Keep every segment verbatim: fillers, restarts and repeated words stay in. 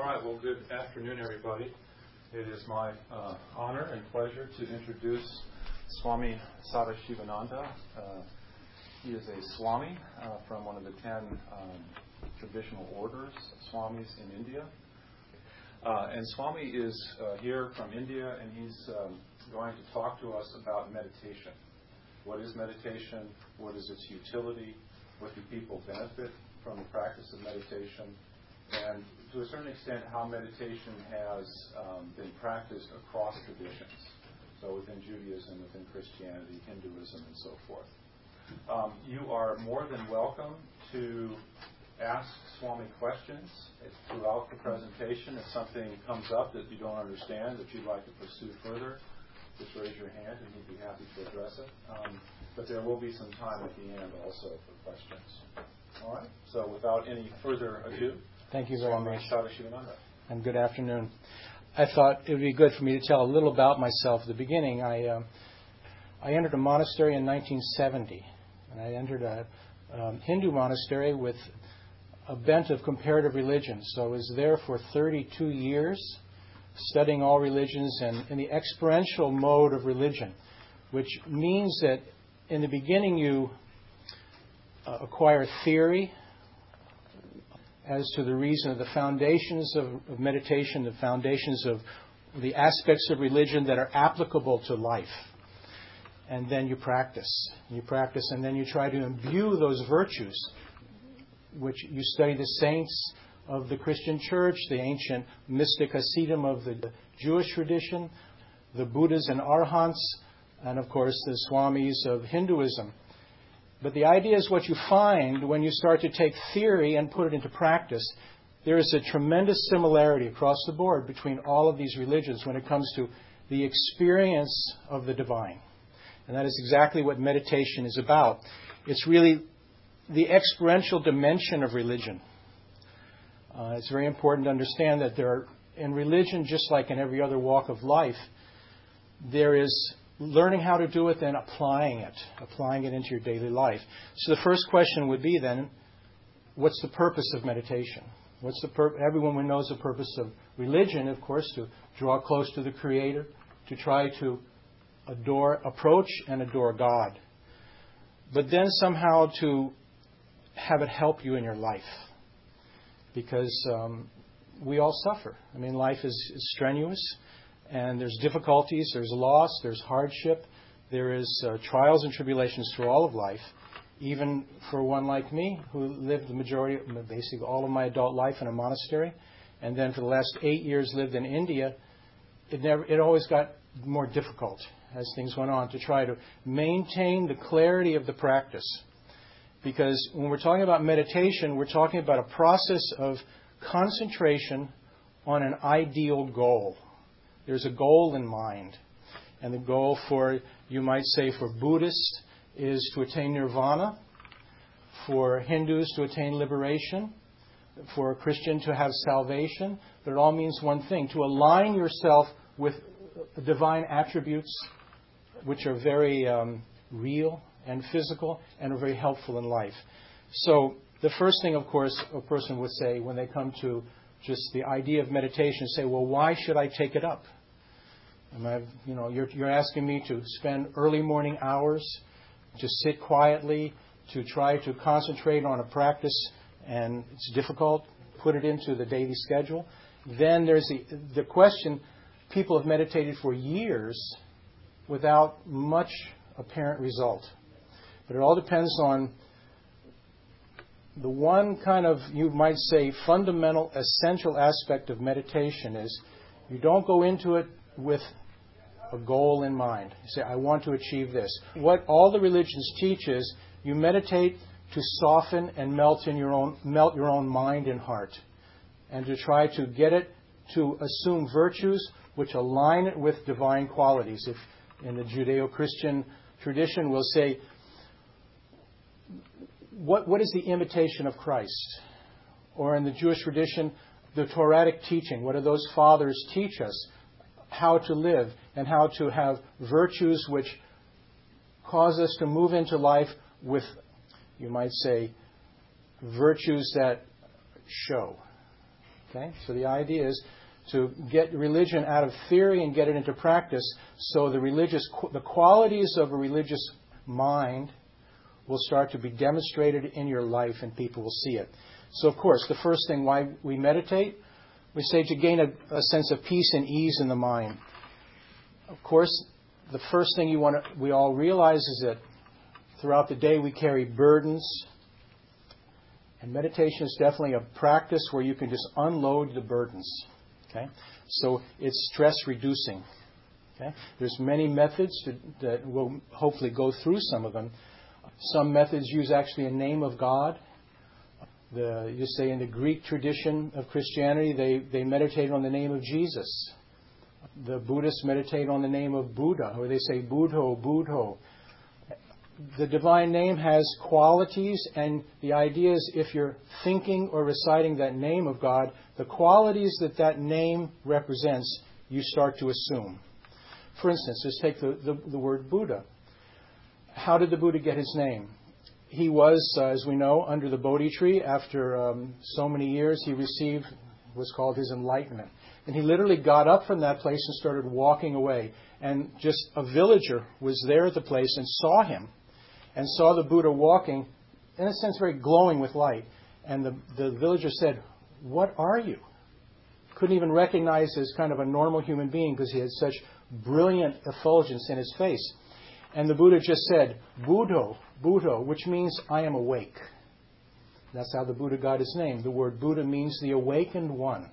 right, well, good afternoon, everybody. It is my uh, honor and pleasure to introduce Swami Sadashivananda. Uh, he is a Swami uh, from one of the ten um, traditional orders, Swamis in India. Uh, and Swami is uh, here from India, and he's um, going to talk to us about meditation. What is meditation? What is its utility? What do people benefit from the practice of meditation? And to a certain extent, how meditation has um, been practiced across traditions. So within Judaism, within Christianity, Hinduism, and so forth. Um, you are more than welcome to ask Swami questions throughout the presentation. If something comes up that you don't understand, that you'd like to pursue further, just raise your hand and he'd be happy to address it. Um, but there will be some time at the end also for questions. All right? So without any further ado, thank you very Swami much. Sadashivananda. And good afternoon. I thought it would be good for me to tell a little about myself at the beginning. I uh, I entered a monastery in nineteen seventy, and I entered a um, Hindu monastery with a bent of comparative religion. So I was there for thirty-two years, studying all religions and in the experiential mode of religion, which means that in the beginning you uh, acquire theory as to the reason of the foundations of, of meditation, the foundations of the aspects of religion that are applicable to life. And then you practice. You practice, and then you try to imbue those virtues, which you study the saints of the Christian church, the ancient mystic Hasidim of the Jewish tradition, the Buddhas and Arhants, and of course the Swamis of Hinduism. But the idea is what you find when you start to take theory and put it into practice. There is a tremendous similarity across the board between all of these religions when it comes to the experience of the divine. And that is exactly what meditation is about. It's really the experiential dimension of religion. Uh, it's very important to understand that there are, in religion, just like in every other walk of life, there is learning how to do it, then applying it, applying it into your daily life. So the first question would be then, what's the purpose of meditation? What's the pur- Everyone knows the purpose of religion, of course, to draw close to the Creator, to try to adore, approach and adore God. But then somehow to have it help you in your life. Because um, we all suffer. I mean, life is, is strenuous. And there's difficulties, there's loss, there's hardship, there is uh, trials and tribulations through all of life. Even for one like me, who lived the majority, basically all of my adult life in a monastery, and then for the last eight years lived in India, it never, it always got more difficult as things went on to try to maintain the clarity of the practice. Because when we're talking about meditation, we're talking about a process of concentration on an ideal goal. There's a goal in mind. And the goal for, you might say, for Buddhists is to attain nirvana. For Hindus to attain liberation. For a Christian to have salvation. But it all means one thing, to align yourself with divine attributes which are very um, real and physical and are very helpful in life. So the first thing, of course, a person would say when they come to just the idea of meditation, say, well, why should I take it up? Am I, you know, you're, you're asking me to spend early morning hours, to sit quietly, to try to concentrate on a practice, and it's difficult, put it into the daily schedule. Then there's the, the question, people have meditated for years without much apparent result. But it all depends on the one kind of, you might say, fundamental, essential aspect of meditation is you don't go into it with a goal in mind. You say, I want to achieve this. What all the religions teach is you meditate to soften and melt in your own melt your own mind and heart, and to try to get it to assume virtues which align it with divine qualities. If in the Judeo-Christian tradition we'll say, what what is the imitation of Christ? Or in the Jewish tradition, the Torahic teaching. What do those fathers teach us? How to live and how to have virtues which cause us to move into life with, you might say, virtues that show. Okay? So the idea is to get religion out of theory and get it into practice, so the religious, the qualities of a religious mind will start to be demonstrated in your life and people will see it. So, of course, the first thing why we meditate, we say to gain a, a sense of peace and ease in the mind. Of course, the first thing you want to, we all realize is that throughout the day we carry burdens, and meditation is definitely a practice where you can just unload the burdens. Okay, so it's stress reducing. Okay, there's many methods to, that we'll hopefully go through some of them. Some methods use actually a name of God. The, you say in the Greek tradition of Christianity, they, they meditate on the name of Jesus. The Buddhists meditate on the name of Buddha, or they say Buddho, Buddho. The divine name has qualities, and the idea is if you're thinking or reciting that name of God, the qualities that that name represents, you start to assume. For instance, just take the, the, the word Buddha. How did the Buddha get his name? He was, uh, as we know, under the Bodhi tree. After um, so many years, he received what's called his enlightenment. And he literally got up from that place and started walking away. And just a villager was there at the place and saw him. And saw the Buddha walking, in a sense, very glowing with light. And the, the villager said, "What are you?" Couldn't even recognize as kind of a normal human being because he had such brilliant effulgence in his face. And the Buddha just said, "Buddho, Buddho," which means I am awake. That's how the Buddha got his name. The word Buddha means the awakened one.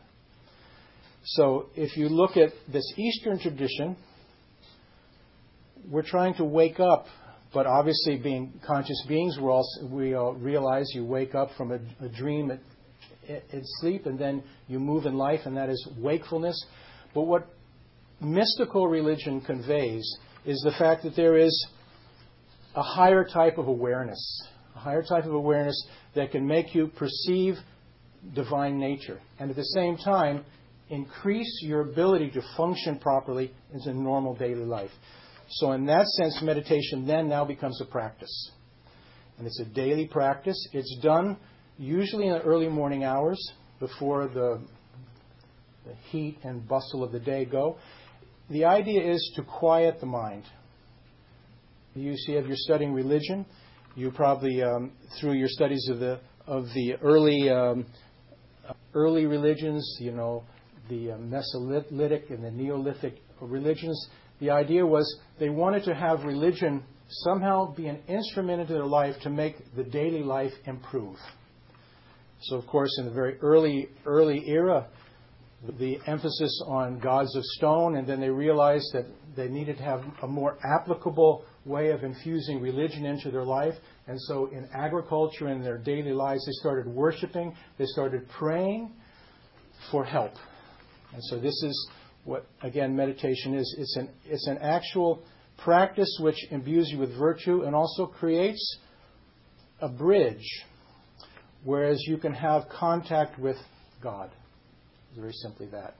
So if you look at this Eastern tradition, we're trying to wake up. But obviously, being conscious beings, we're also, we all realize you wake up from a, a dream at, at sleep, and then you move in life, and that is wakefulness. But what mystical religion conveys is the fact that there is a higher type of awareness, a higher type of awareness that can make you perceive divine nature, and at the same time, increase your ability to function properly in normal daily life. So in that sense, meditation then now becomes a practice. And it's a daily practice. It's done usually in the early morning hours before the, the heat and bustle of the day go. The idea is to quiet the mind. You see, if you're studying religion, you probably, um, through your studies of the of the early um, early religions, you know, the uh, Mesolithic and the Neolithic religions, the idea was they wanted to have religion somehow be an instrument into their life to make the daily life improve. So, of course, in the very early early era, the emphasis on gods of stone, and then they realized that they needed to have a more applicable way of infusing religion into their life. And so in agriculture and their daily lives, they started worshiping, they started praying for help. And so this is what, again, meditation is. It's an, it's an actual practice which imbues you with virtue and also creates a bridge, whereas you can have contact with God. Very simply that.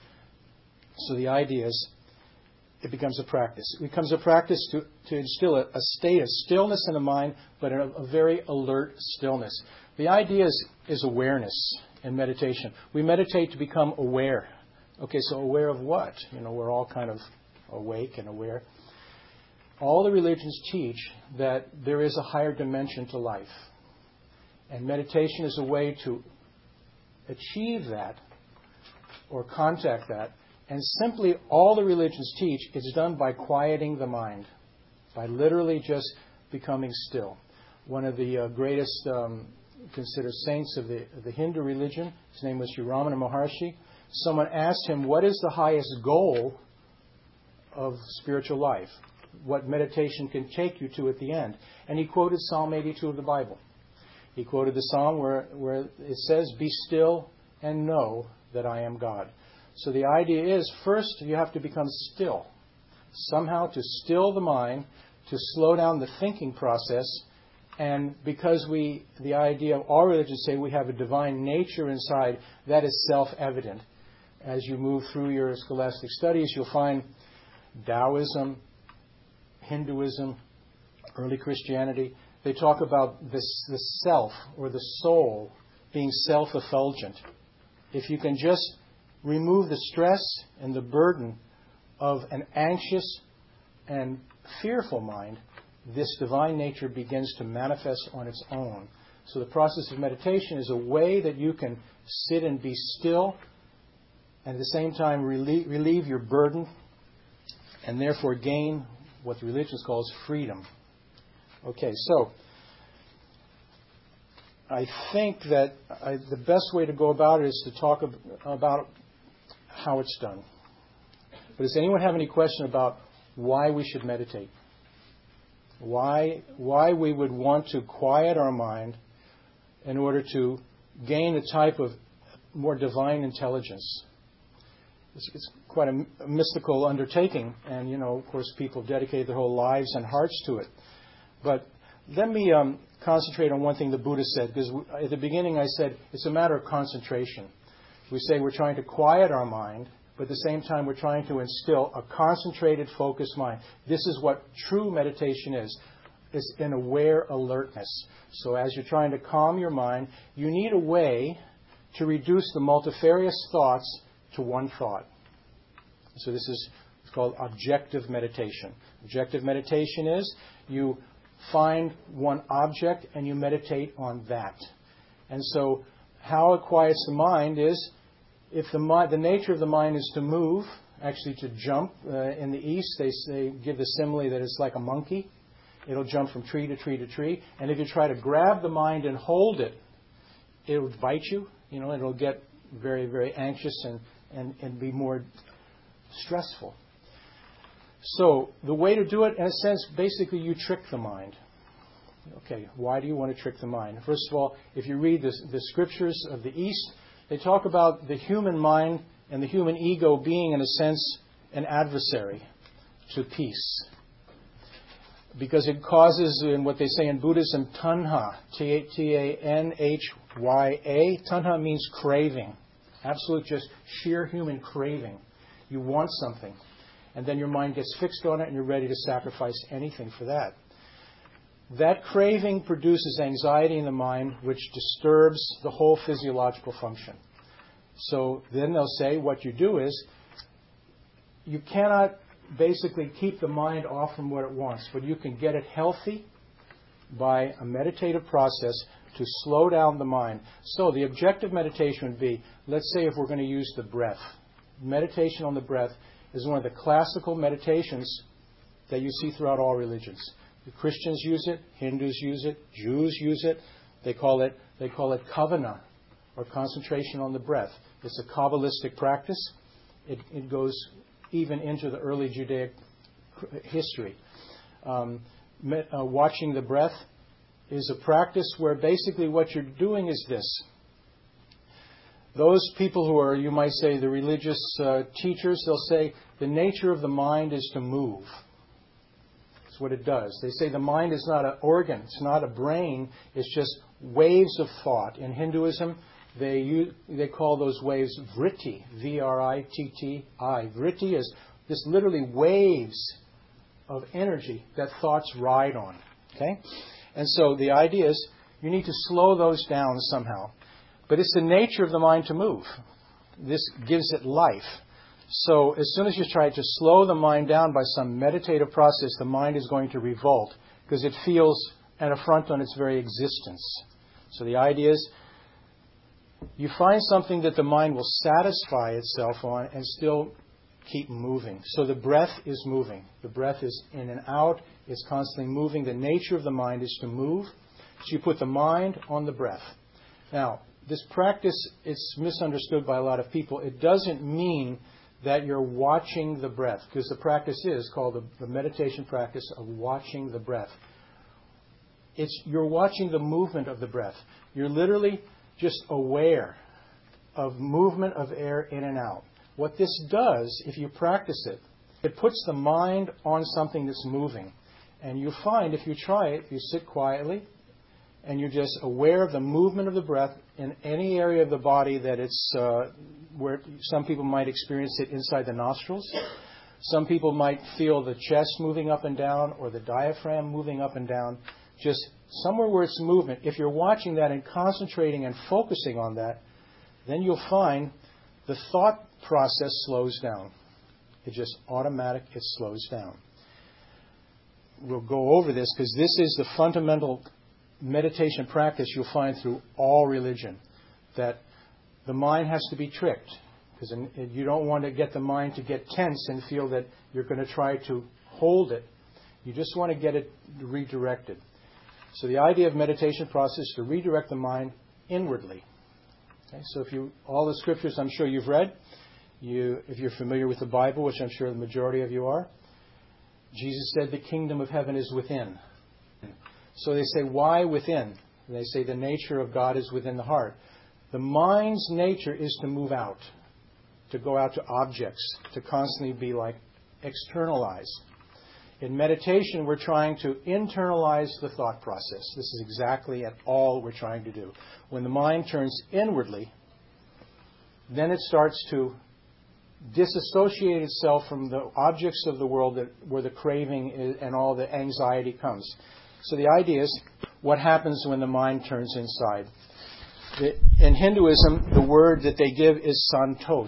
So the idea is it becomes a practice. It becomes a practice to, to instill a, a state of stillness in the mind, but a, a very alert stillness. The idea is, is awareness in meditation. We meditate to become aware. Okay, so aware of what? You know, we're all kind of awake and aware. All the religions teach that there is a higher dimension to life. And meditation is a way to achieve that or contact that. And simply all the religions teach is done by quieting the mind, by literally just becoming still. One of the uh, greatest um, considered saints of the, the Hindu religion, his name was Sri Ramana Maharshi. Someone asked him, what is the highest goal of spiritual life? What meditation can take you to at the end? And he quoted Psalm eighty-two of the Bible. He quoted the psalm where, where it says, "Be still and know that I am God." So the idea is, first you have to become still. Somehow to still the mind, to slow down the thinking process. And because we, the idea of all religions say we have a divine nature inside, that is self-evident. As you move through your scholastic studies, you'll find Taoism, Hinduism, early Christianity, they talk about this, the self or the soul being self-effulgent. if you can just remove the stress and the burden of an anxious and fearful mind, this divine nature begins to manifest on its own. So the process of meditation is a way that you can sit and be still and at the same time relieve, relieve your burden and therefore gain what the religion calls freedom. Okay, so I think that I, the best way to go about it is to talk ab- about how it's done. But does anyone have any question about why we should meditate? Why, why we would want to quiet our mind in order to gain a type of more divine intelligence? It's, it's quite a, a mystical undertaking, and, you know, of course, people dedicate their whole lives and hearts to it. But let me um, concentrate on one thing the Buddha said, because at the beginning I said it's a matter of concentration. We say we're trying to quiet our mind, but at the same time we're trying to instill a concentrated, focused mind. This is what true meditation is. It's an aware alertness. So as you're trying to calm your mind, you need a way to reduce the multifarious thoughts to one thought. So this is it's called objective meditation. Objective meditation is you find one object and you meditate on that. And so how it quiets the mind is if the mind, the nature of the mind is to move, actually to jump. Uh, in the East, they, they give the simile that it's like a monkey. It'll jump from tree to tree to tree. And if you try to grab the mind and hold it, it will bite you. You know, it'll get very, very anxious and, and, and be more stressful. So the way to do it, in a sense, basically you trick the mind. Okay, why do you want to trick the mind? First of all, if you read the, the scriptures of the East, they talk about the human mind and the human ego being, in a sense, an adversary to peace. Because it causes, in what they say in Buddhism, tanha, T A N H Y A. Tanha means craving. Absolute, just sheer human craving. You want something. And then your mind gets fixed on it and you're ready to sacrifice anything for that. That craving produces anxiety in the mind, which disturbs the whole physiological function. So then they'll say what you do is you cannot basically keep the mind off from what it wants, but you can get it healthy by a meditative process to slow down the mind. So the objective meditation would be, let's say if we're going to use the breath. Meditation on the breath is one of the classical meditations that you see throughout all religions. The Christians use it, Hindus use it, Jews use it. They call it they call it kavana, or concentration on the breath. It's a Kabbalistic practice. It, it goes even into the early Judaic history. Um, met, uh, watching the breath is a practice where basically what you're doing is this. Those people who are, you might say, the religious uh, teachers, they'll say the nature of the mind is to move. That's what it does. They say the mind is not an organ, it's not a brain, it's just waves of thought. In Hinduism, they use, they call those waves vritti, V R I T T I. Vritti is this literally waves of energy that thoughts ride on. Okay? And so the idea is you need to slow those down somehow. But it's the nature of the mind to move. This gives it life. So as soon as you try to slow the mind down by some meditative process, the mind is going to revolt because it feels an affront on its very existence. So the idea is you find something that the mind will satisfy itself on and still keep moving. So the breath is moving. The breath is in and out. It's constantly moving. The nature of the mind is to move. So you put the mind on the breath. Now, this practice, it's misunderstood by a lot of people. It doesn't mean that you're watching the breath, because the practice is called the, the meditation practice of watching the breath. It's you're watching the movement of the breath. You're literally just aware of movement of air in and out. What this does, if you practice it, it puts the mind on something that's moving. And you find, if you try it, you sit quietly, and you're just aware of the movement of the breath in any area of the body that it's, uh, where some people might experience it inside the nostrils. Some people might feel the chest moving up and down or the diaphragm moving up and down. Just somewhere where it's movement. If you're watching that and concentrating and focusing on that, then you'll find the thought process slows down. It's just automatic, it slows down. We'll go over this because this is the fundamental meditation practice you'll find through all religion, that the mind has to be tricked, because you don't want to get the mind to get tense and feel that you're going to try to hold it. You just want to get it redirected. So the idea of meditation process is to redirect the mind inwardly. Okay, so if you, all the scriptures I'm sure you've read, you, if you're familiar with the Bible, which I'm sure the majority of you are, Jesus said the kingdom of heaven is within. So they say, why within? And they say the nature of God is within the heart. The mind's nature is to move out, to go out to objects, to constantly be like externalized. In meditation, we're trying to internalize the thought process. This is exactly at all we're trying to do. When the mind turns inwardly, then it starts to disassociate itself from the objects of the world that, where the craving is, and all the anxiety comes. So the idea is, what happens when the mind turns inside? The, in Hinduism, the word that they give is santosh.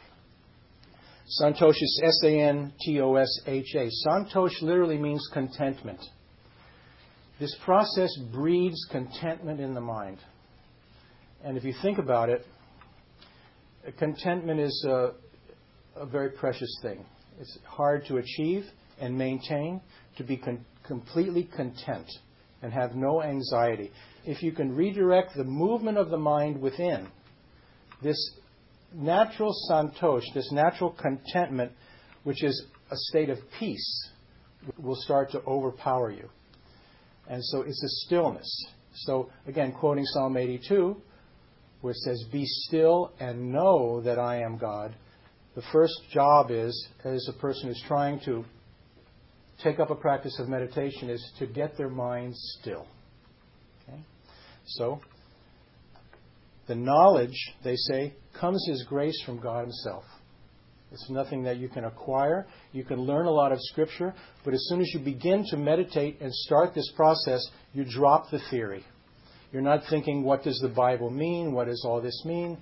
Santosh is S A N T O S H A. Santosh literally means contentment. This process breeds contentment in the mind. And if you think about it, contentment is a, a very precious thing. It's hard to achieve and maintain, to be con- completely content and have no anxiety. If you can redirect the movement of the mind within, this natural santosh, this natural contentment, which is a state of peace, will start to overpower you. And so it's a stillness. So again, quoting Psalm eighty-two, where it says, "Be still and know that I am God." The first job is, as a person who's trying to take up a practice of meditation, is to get their mind still. Okay? So, the knowledge, they say, comes as grace from God Himself. It's nothing that you can acquire. You can learn a lot of Scripture, but as soon as you begin to meditate and start this process, you drop the theory. You're not thinking, what does the Bible mean? What does all this mean?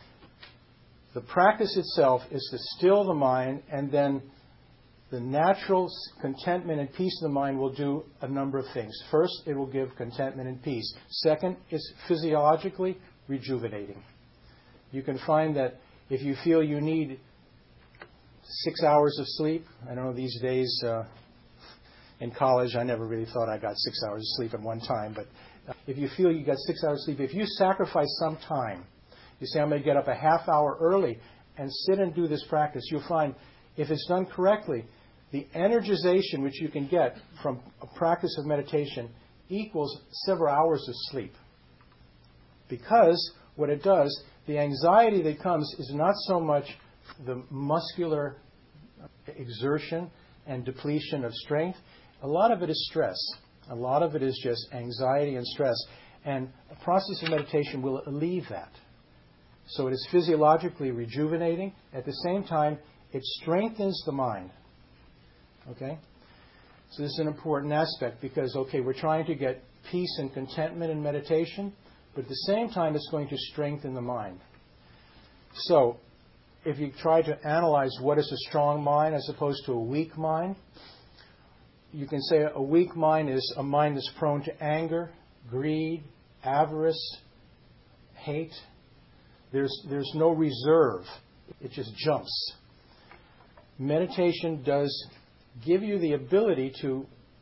The practice itself is to still the mind, and then the natural contentment and peace of the mind will do a number of things. First, it will give contentment and peace. Second, it's physiologically rejuvenating. You can find that if you feel you need six hours of sleep, I don't know, these days uh, in college, I never really thought I got six hours of sleep at one time, but if you feel you got six hours of sleep, if you sacrifice some time, you say, I'm going to get up a half hour early and sit and do this practice, you'll find, if it's done correctly, the energization which you can get from a practice of meditation equals several hours of sleep. Because what it does, the anxiety that comes is not so much the muscular exertion and depletion of strength. A lot of it is stress. A lot of it is just anxiety and stress. And a process of meditation will alleviate that. So it is physiologically rejuvenating. At the same time, it strengthens the mind. Okay? So this is an important aspect because, okay, we're trying to get peace and contentment in meditation, but at the same time, it's going to strengthen the mind. So, if you try to analyze what is a strong mind as opposed to a weak mind, you can say a weak mind is a mind that's prone to anger, greed, avarice, hate. There's, there's no reserve. It just jumps. Meditation does give you the ability to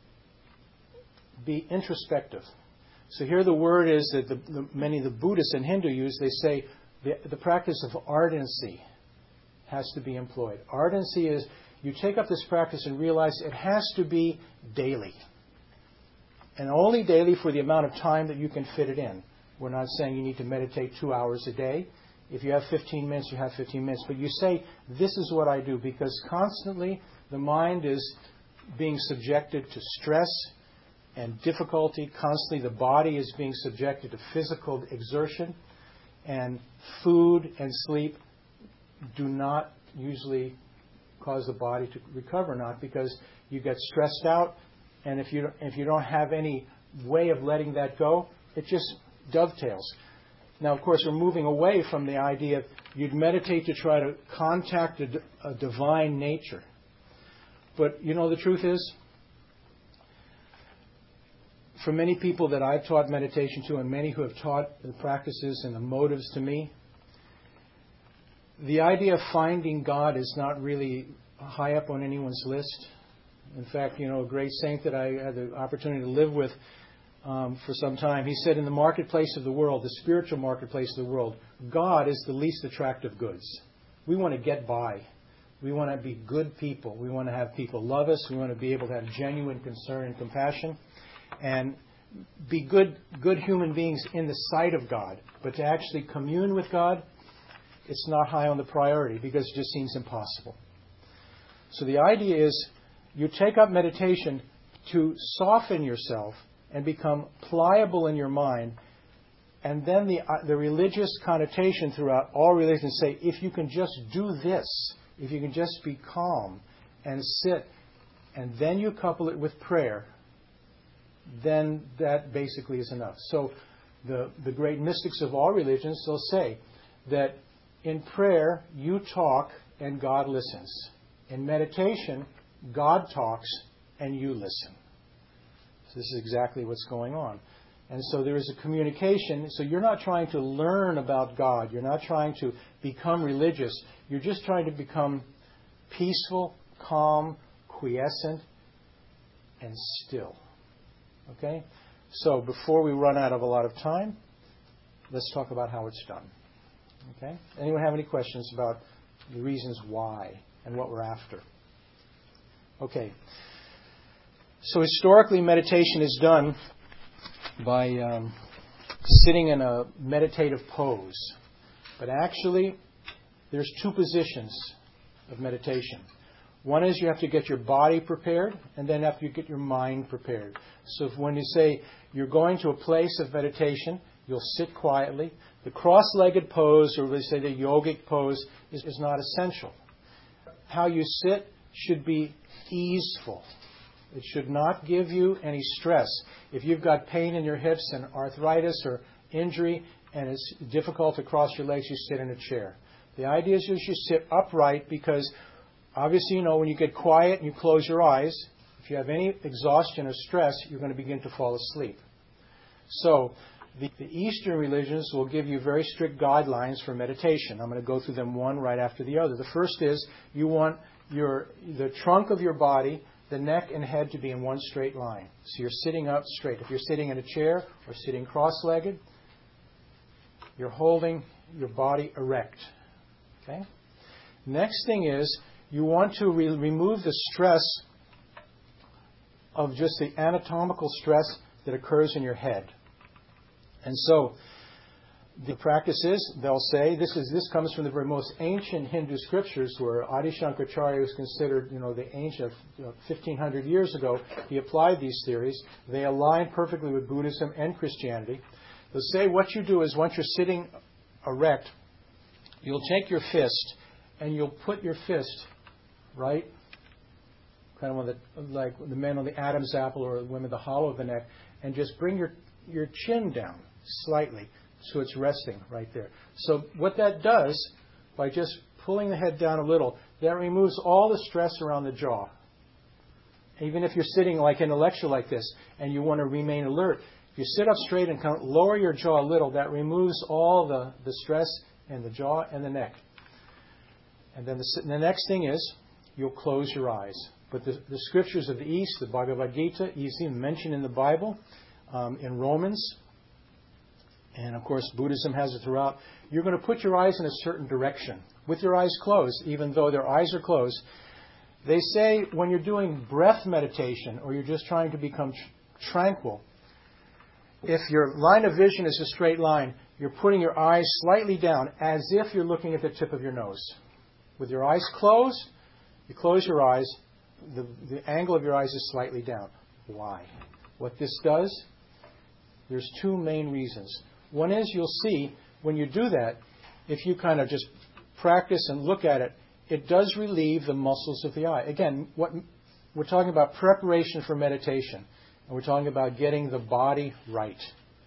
be introspective. So here the word is that the, the, many of the Buddhists and Hindu use, they say the, the practice of ardency has to be employed. Ardency is you take up this practice and realize it has to be daily. And only daily for the amount of time that you can fit it in. We're not saying you need to meditate two hours a day. If you have fifteen minutes, you have fifteen minutes. But you say, this is what I do, because constantly the mind is being subjected to stress and difficulty. Constantly the body is being subjected to physical exertion. And food and sleep do not usually cause the body to recover, not because you get stressed out. And if you, if you don't have any way of letting that go, it just dovetails. Now, of course, we're moving away from the idea of you'd meditate to try to contact a, a divine nature. But, you know, the truth is, for many people that I've taught meditation to and many who have taught the practices and the motives to me, the idea of finding God is not really high up on anyone's list. In fact, you know, a great saint that I had the opportunity to live with um, for some time, he said, in the marketplace of the world, the spiritual marketplace of the world, God is the least attractive goods. We want to get by. We want to be good people. We want to have people love us. We want to be able to have genuine concern and compassion and be good, good human beings in the sight of God. But to actually commune with God, it's not high on the priority because it just seems impossible. So the idea is you take up meditation to soften yourself and become pliable in your mind. And then the, uh, the religious connotation throughout all religions say, if you can just do this, if you can just be calm and sit, and then you couple it with prayer, then that basically is enough. So the, the great mystics of all religions, they'll say that in prayer, you talk and God listens. In meditation, God talks and you listen. So this is exactly what's going on. And so there is a communication. So you're not trying to learn about God. You're not trying to become religious. You're just trying to become peaceful, calm, quiescent, and still. Okay? So before we run out of a lot of time, let's talk about how it's done. Okay? Anyone have any questions about the reasons why and what we're after? Okay. So historically, meditation is done by um, sitting in a meditative pose. But actually, there's two positions of meditation. One is you have to get your body prepared, and then after you get your mind prepared. So if when you say you're going to a place of meditation, you'll sit quietly. The cross-legged pose, or we say the yogic pose, is, is not essential. How you sit should be easeful. It should not give you any stress. If you've got pain in your hips and arthritis or injury and it's difficult to cross your legs, you sit in a chair. The idea is you should sit upright because obviously, you know, when you get quiet and you close your eyes, if you have any exhaustion or stress, you're going to begin to fall asleep. So the, the Eastern religions will give you very strict guidelines for meditation. I'm going to go through them one right after the other. The first is you want your the trunk of your body, the neck and head to be in one straight line. So you're sitting up straight. If you're sitting in a chair or sitting cross-legged, you're holding your body erect. Okay? Next thing is you want to re- remove the stress of just the anatomical stress that occurs in your head. And so the practice is, they'll say, this is this comes from the very most ancient Hindu scriptures where Adi Shankaracharya was considered, you know, the ancient, you know, fifteen hundred years ago. He applied these theories. They align perfectly with Buddhism and Christianity. They'll say what you do is once you're sitting erect, you'll take your fist and you'll put your fist, right, kind of on the, like the men on the Adam's apple or the women the hollow of the neck, and just bring your, your chin down slightly. So it's resting right there. So what that does, by just pulling the head down a little, that removes all the stress around the jaw. Even if you're sitting like in a lecture like this and you want to remain alert, if you sit up straight and kind of lower your jaw a little, that removes all the, the stress in the jaw and the neck. And then the, the next thing is you'll close your eyes. But the, the scriptures of the East, the Bhagavad Gita, you see mentioned in the Bible, um, in Romans, and of course Buddhism has it throughout. You're going to put your eyes in a certain direction with your eyes closed, even though their eyes are closed. They say when you're doing breath meditation or you're just trying to become tr- tranquil, if your line of vision is a straight line, you're putting your eyes slightly down as if you're looking at the tip of your nose. With your eyes closed, you close your eyes, the, the angle of your eyes is slightly down. Why? What this does, there's two main reasons. One is you'll see when you do that, if you kind of just practice and look at it, it does relieve the muscles of the eye. Again, what we're talking about preparation for meditation, and we're talking about getting the body right.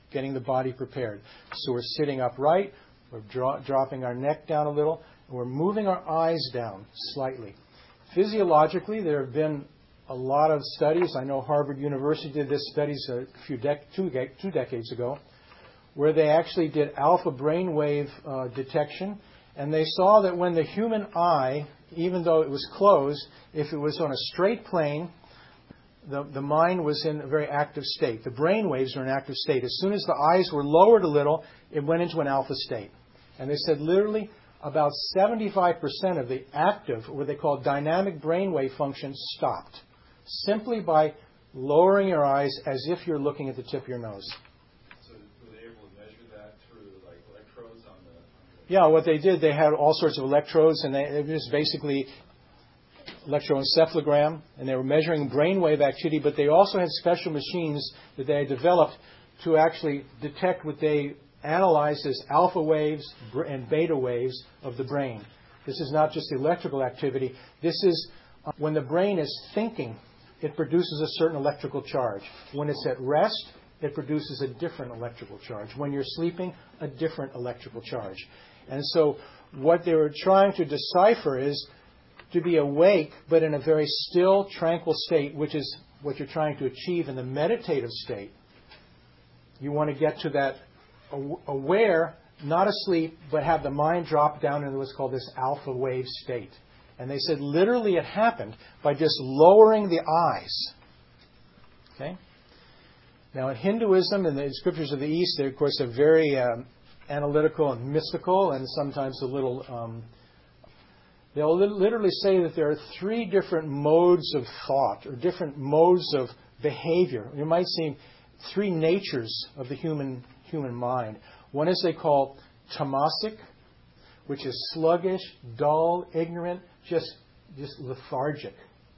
getting the body prepared. So we're sitting upright, we're draw, dropping our neck down a little, and we're moving our eyes down slightly. Physiologically, there have been a lot of studies. I know Harvard University did this studies a few dec- two, two decades ago, where they actually did alpha brainwave uh, detection, and they saw that when the human eye, even though it was closed, if it was on a straight plane, the, the mind was in a very active state. The brain waves are in active state. As soon as the eyes were lowered a little, it went into an alpha state. And they said literally about seventy-five percent of the active, what they call dynamic brainwave function, stopped, simply by lowering your eyes as if you're looking at the tip of your nose. So were they able to measure that through like electrodes on the... On the yeah, what they did, they had all sorts of electrodes, and they, it was basically electroencephalogram, and they were measuring brainwave activity, but they also had special machines that they had developed to actually detect what they analyzed as alpha waves and beta waves of the brain. This is not just electrical activity. This is uh, when the brain is thinking, it produces a certain electrical charge. When it's at rest, it produces a different electrical charge. When you're sleeping, a different electrical charge. And so what they were trying to decipher is to be awake, but in a very still, tranquil state, which is what you're trying to achieve in the meditative state. You want to get to that aware, not asleep, but have the mind drop down into what's called this alpha wave state. And they said literally it happened by just lowering the eyes. Okay? Now in Hinduism and the scriptures of the East, they of course are very um, analytical and mystical, and sometimes a little... Um, they'll li- literally say that there are three different modes of thought, or different modes of behavior. You might see three natures of the human human mind. One is they call tamasic, which is sluggish, dull, ignorant, just just lethargic.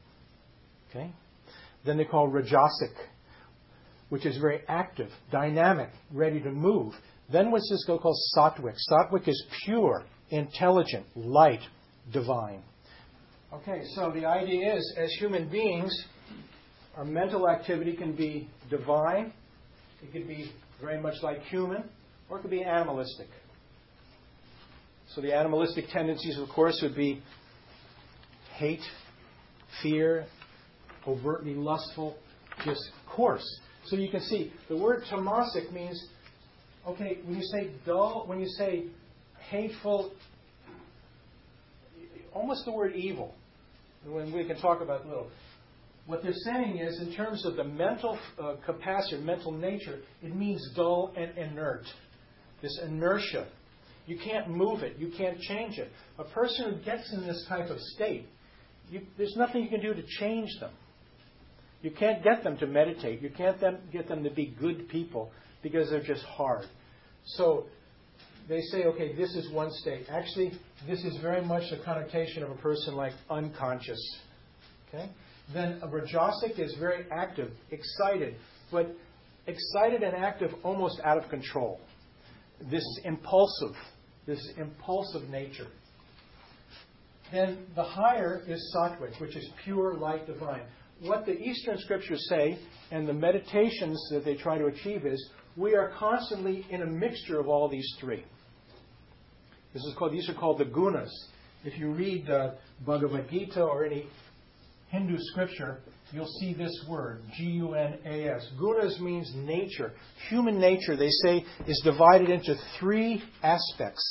Okay? Then they call rajasic, which is very active, dynamic, ready to move. Then what's this called sattvic? Sattvic is pure, intelligent, light, divine. Okay, so the idea is, as human beings, our mental activity can be divine, it can be very much like human, or it could be animalistic. So the animalistic tendencies, of course, would be hate, fear, overtly lustful, just coarse. So you can see the word tamasic means, okay, when you say dull, when you say hateful, almost the word evil, when we can talk about a little. What they're saying is, in terms of the mental uh, capacity, mental nature, it means dull and inert. This inertia. You can't move it. You can't change it. A person who gets in this type of state, you, there's nothing you can do to change them. You can't get them to meditate. You can't them, get them to be good people because they're just hard. So they say, okay, this is one state. Actually, this is very much the connotation of a person like unconscious. Okay? Then a rajasic is very active, excited, but excited and active almost out of control. This is impulsive, this impulsive nature. Then the higher is sattvic, which is pure, light, divine. What the Eastern scriptures say, and the meditations that they try to achieve, is we are constantly in a mixture of all these three. This is called; these are called the gunas. If you read uh, Bhagavad Gita or any Hindu scripture, you'll see this word, G U N A S. Gunas means nature. Human nature, they say, is divided into three aspects.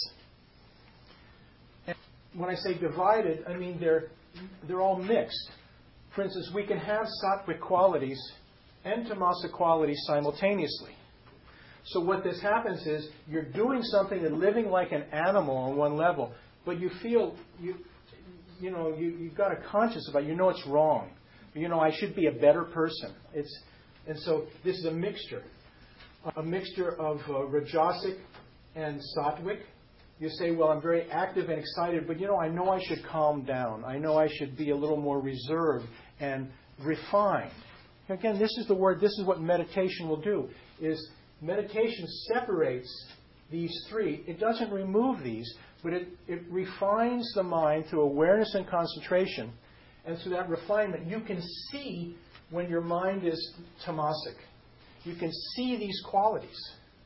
And when I say divided, I mean they're they're all mixed. For instance, we can have sattvic qualities and tamasic qualities simultaneously. So what this happens is you're doing something and living like an animal on one level, but you feel you you know you you've got a conscience about it. You know it's wrong. You know I should be a better person. It's and so this is a mixture, a mixture of uh, rajasic and sattvic. You say, well, I'm very active and excited, but you know I know I should calm down. I know I should be a little more reserved and refined. Again, this is the word. This is what meditation will do. Is meditation separates these three. It doesn't remove these, but it, it refines the mind through awareness and concentration. And through that refinement, you can see when your mind is tamasic. You can see these qualities.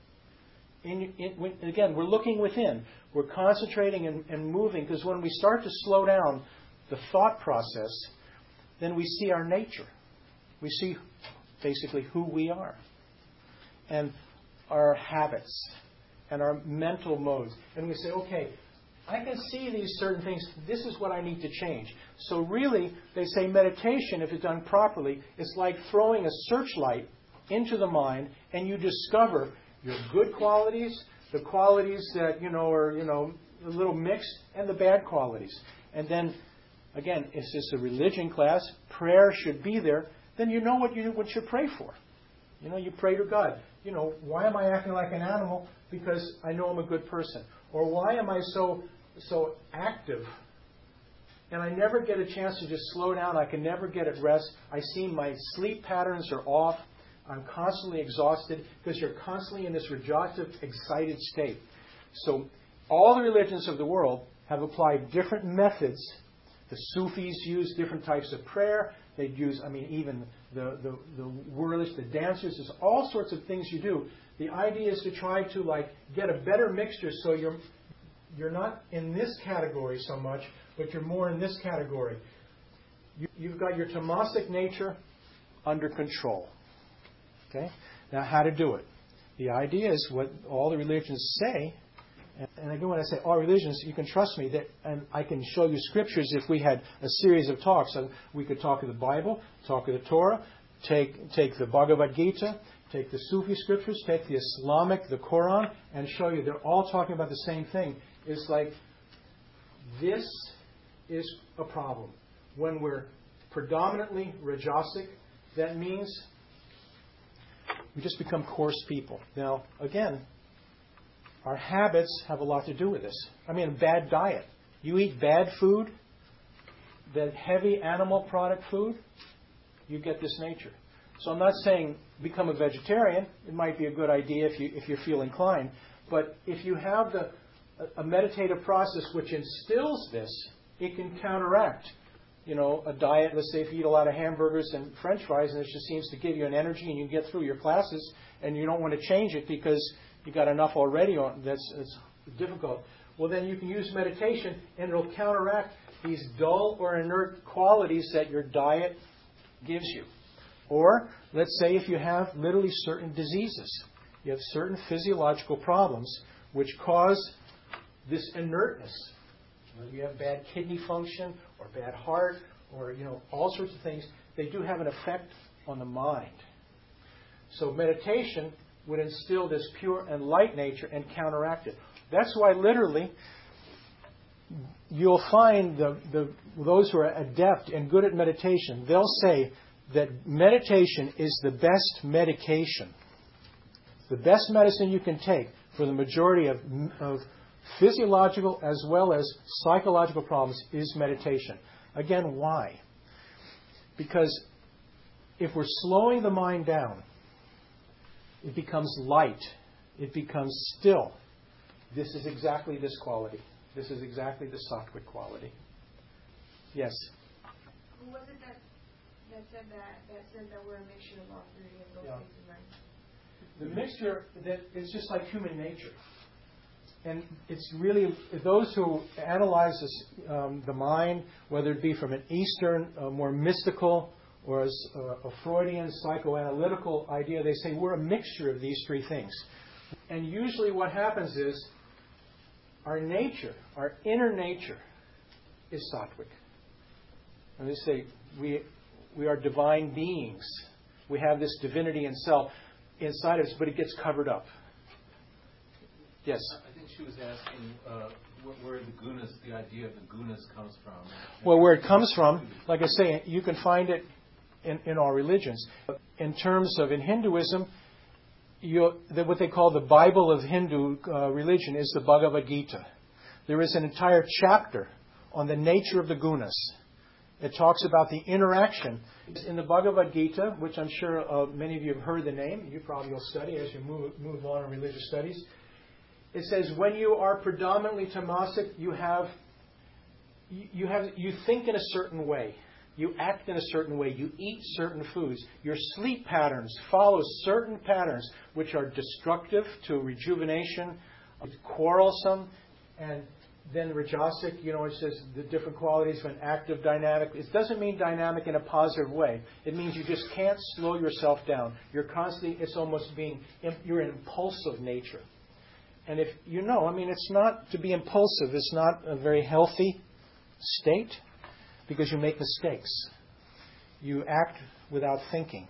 in, in, when, again, we're looking within. We're concentrating and, and moving, because when we start to slow down the thought process, then we see our nature. We see basically who we are and our habits and our mental modes. And we say, okay, I can see these certain things. This is what I need to change. So really, they say meditation, if it's done properly, is like throwing a searchlight into the mind, and you discover your good qualities, the qualities that, you know, are, you know, a little mixed, and the bad qualities. And then, again, is this a religion class? Prayer should be there. Then you know what you what you pray for. You know, you pray to God. You know, why am I acting like an animal? Because I know I'm a good person. Or why am I so so active? And I never get a chance to just slow down. I can never get at rest. I see my sleep patterns are off. I'm constantly exhausted, because you're constantly in this rejoicing, excited state. So all the religions of the world have applied different methods. The Sufis use different types of prayer. They use, I mean, even the, the, the whirlish, the dancers, there's all sorts of things you do. The idea is to try to, like, get a better mixture, so you're you're not in this category so much, but you're more in this category. You, you've got your tamasic nature under control. Okay? Now, how to do it? The idea is what all the religions say. And, and again, when I say all religions, you can trust me that, and I can show you scriptures if we had a series of talks. So we could talk of the Bible, talk of the Torah, take take the Bhagavad Gita, take the Sufi scriptures, take the Islamic, the Quran, and show you they're all talking about the same thing. It's like, this is a problem. When we're predominantly rajasic, that means we just become coarse people. Now, again, our habits have a lot to do with this. I mean, a bad diet. You eat bad food, that heavy animal product food, you get this nature. So I'm not saying become a vegetarian. It might be a good idea if you if you feel inclined. But if you have the a meditative process which instills this, it can counteract, you know, a diet. Let's say if you eat a lot of hamburgers and French fries, and it just seems to give you an energy, and you get through your classes, and you don't want to change it because you got enough already on. That's it's difficult. Well, then you can use meditation, and it'll counteract these dull or inert qualities that your diet gives you. Or let's say if you have literally certain diseases, you have certain physiological problems which cause this inertness. You have bad kidney function or bad heart or, you know, all sorts of things. They do have an effect on the mind. So meditation would instill this pure and light nature and counteract it. That's why literally you'll find the, the those who are adept and good at meditation, they'll say that meditation is the best medication. The best medicine you can take for the majority of, of physiological as well as psychological problems is meditation. Again, why? Because if we're slowing the mind down, it becomes light. It becomes still. This is exactly this quality. This is exactly the sattvic quality. Yes? Who was it that, that said that, that said that we're a mixture of all three of those Yeah. things, right? The mixture that is just like human nature. And it's really, those who analyze this, um, the mind, whether it be from an Eastern, uh, more mystical, or as uh, a Freudian psychoanalytical idea, they say we're a mixture of these three things. And usually what happens is our nature, our inner nature, is sattvic. And they say we we are divine beings. We have this divinity in self inside of us, but it gets covered up. Yes? I think she was asking uh, where, where the gunas, the idea of the gunas comes from. Well, where it comes from, like I say, you can find it in, in all religions. In terms of, in Hinduism, you, the, what they call the Bible of Hindu uh, religion is the Bhagavad Gita. There is an entire chapter on the nature of the gunas. It talks about the interaction. In the Bhagavad Gita, which I'm sure uh, many of you have heard the name, you probably will study as you move, move on in religious studies. It says when you are predominantly tamasic, you have you have you think in a certain way. You act in a certain way. You eat certain foods. Your sleep patterns follow certain patterns which are destructive to rejuvenation, quarrelsome, and then Rajasic, you know, it says the different qualities of an active dynamic. It doesn't mean dynamic in a positive way. It means you just can't slow yourself down. You're constantly, it's almost being, you're an impulsive nature. And if you know, I mean, it's not, to be impulsive, it's not a very healthy state because you make mistakes. You act without thinking.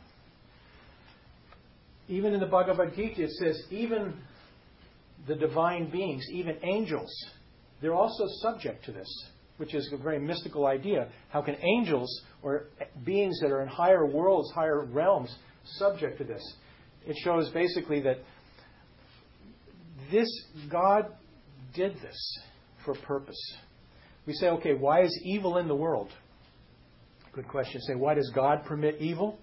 Even in the Bhagavad Gita, it says, even the divine beings, even angels, they're also subject to this, which is a very mystical idea. How can angels or beings that are in higher worlds, higher realms, subject to this? It shows basically that this, God did this for a purpose. We say, okay, why is evil in the world? Good question. Say, why does God permit evil?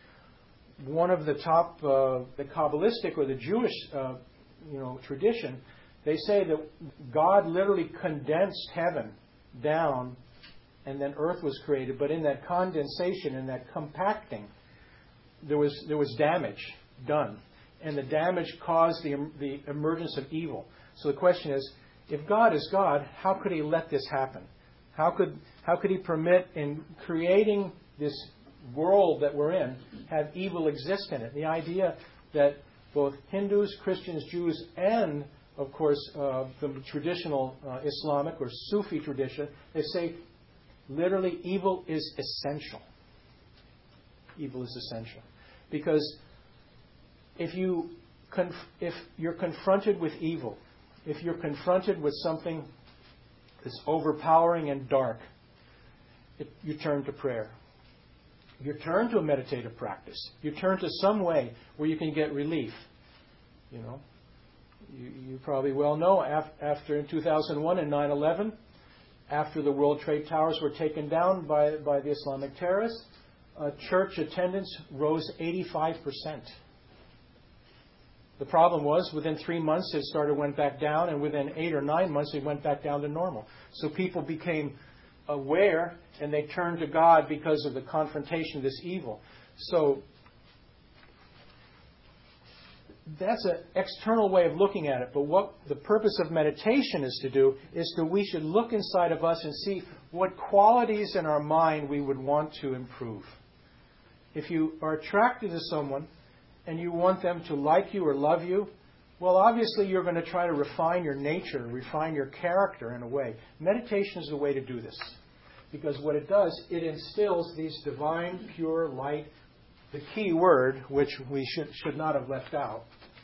One of the top, uh, the Kabbalistic or the Jewish, uh, you know, tradition, they say that God literally condensed heaven down and then earth was created. But in that condensation, in that compacting, there was there was damage done. And the damage caused the, the emergence of evil. So the question is, if God is God, how could He let this happen? How could how could He permit in creating this world that we're in, have evil exist in it? The idea that both Hindus, Christians, Jews, and of course, uh, the traditional uh, Islamic or Sufi tradition, they say literally evil is essential. Evil is essential. Because if, you conf- if you're confronted with evil, if you're confronted with something that's overpowering and dark, it, you turn to prayer. You turn to a meditative practice. You turn to some way where you can get relief. You know, you, you probably well know af- after in two thousand one and nine eleven, after the World Trade Towers were taken down by, by the Islamic terrorists, uh, church attendance rose eighty-five percent. The problem was within three months it started went back down, and within eight or nine months it went back down to normal. So people became aware and they turned to God because of the confrontation of this evil. So that's an external way of looking at it. But what the purpose of meditation is to do is that we should look inside of us and see what qualities in our mind we would want to improve. If you are attracted to someone and you want them to like you or love you, well, obviously you're going to try to refine your nature, refine your character in a way. Meditation is the way to do this. Because what it does, it instills these divine, pure light, the key word, which we should, should not have left out.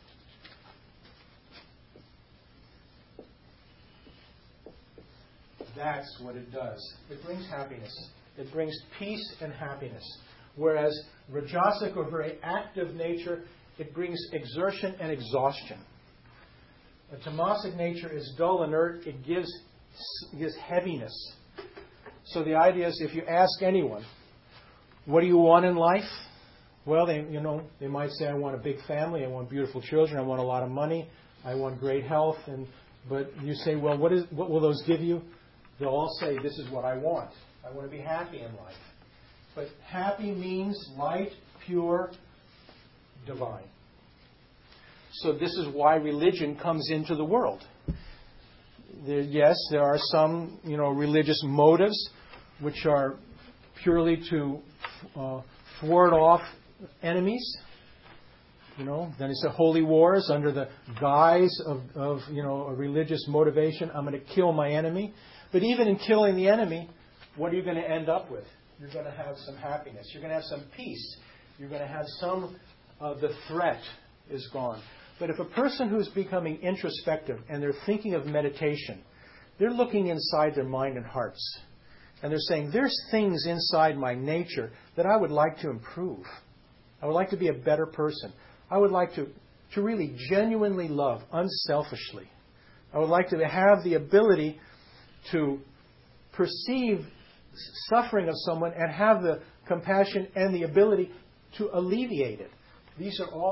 That's what it does. It brings happiness. It brings peace and happiness. Whereas Rajasic or very active nature, it brings exertion and exhaustion. A Tamasic nature is dull, inert. It gives, it gives heaviness. So the idea is, if you ask anyone, what do you want in life? Well, they, you know, they might say, I want a big family, I want beautiful children, I want a lot of money, I want great health. And but you say, well, what is what will those give you? They'll all say, this is what I want. I want to be happy in life. But happy means light, pure, divine. So this is why religion comes into the world. There, yes, there are some, you know, religious motives which are purely to uh, thwart off enemies. You know, then it's a holy wars under the guise of, of, you know, a religious motivation. I'm going to kill my enemy. But even in killing the enemy, what are you going to end up with? You're going to have some happiness. You're going to have some peace. You're going to have some of the threat is gone. But if a person who's becoming introspective and they're thinking of meditation, they're looking inside their mind and hearts. And they're saying, there's things inside my nature that I would like to improve. I would like to be a better person. I would like to, to really genuinely love unselfishly. I would like to have the ability to perceive suffering of someone and have the compassion and the ability to alleviate it. These are all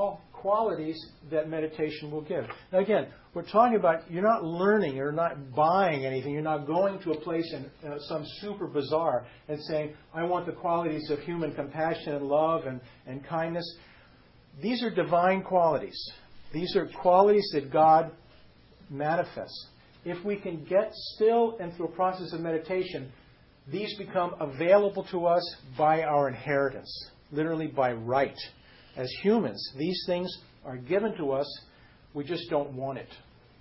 qualities that meditation will give. Now again, we're talking about you're not learning, you're not buying anything, you're not going to a place in uh, some super bazaar and saying, I want the qualities of human compassion and love and, and kindness. These are divine qualities. These are qualities that God manifests. If we can get still and through a process of meditation, these become available to us by our inheritance, literally by right. As humans, these things are given to us. We just don't want it.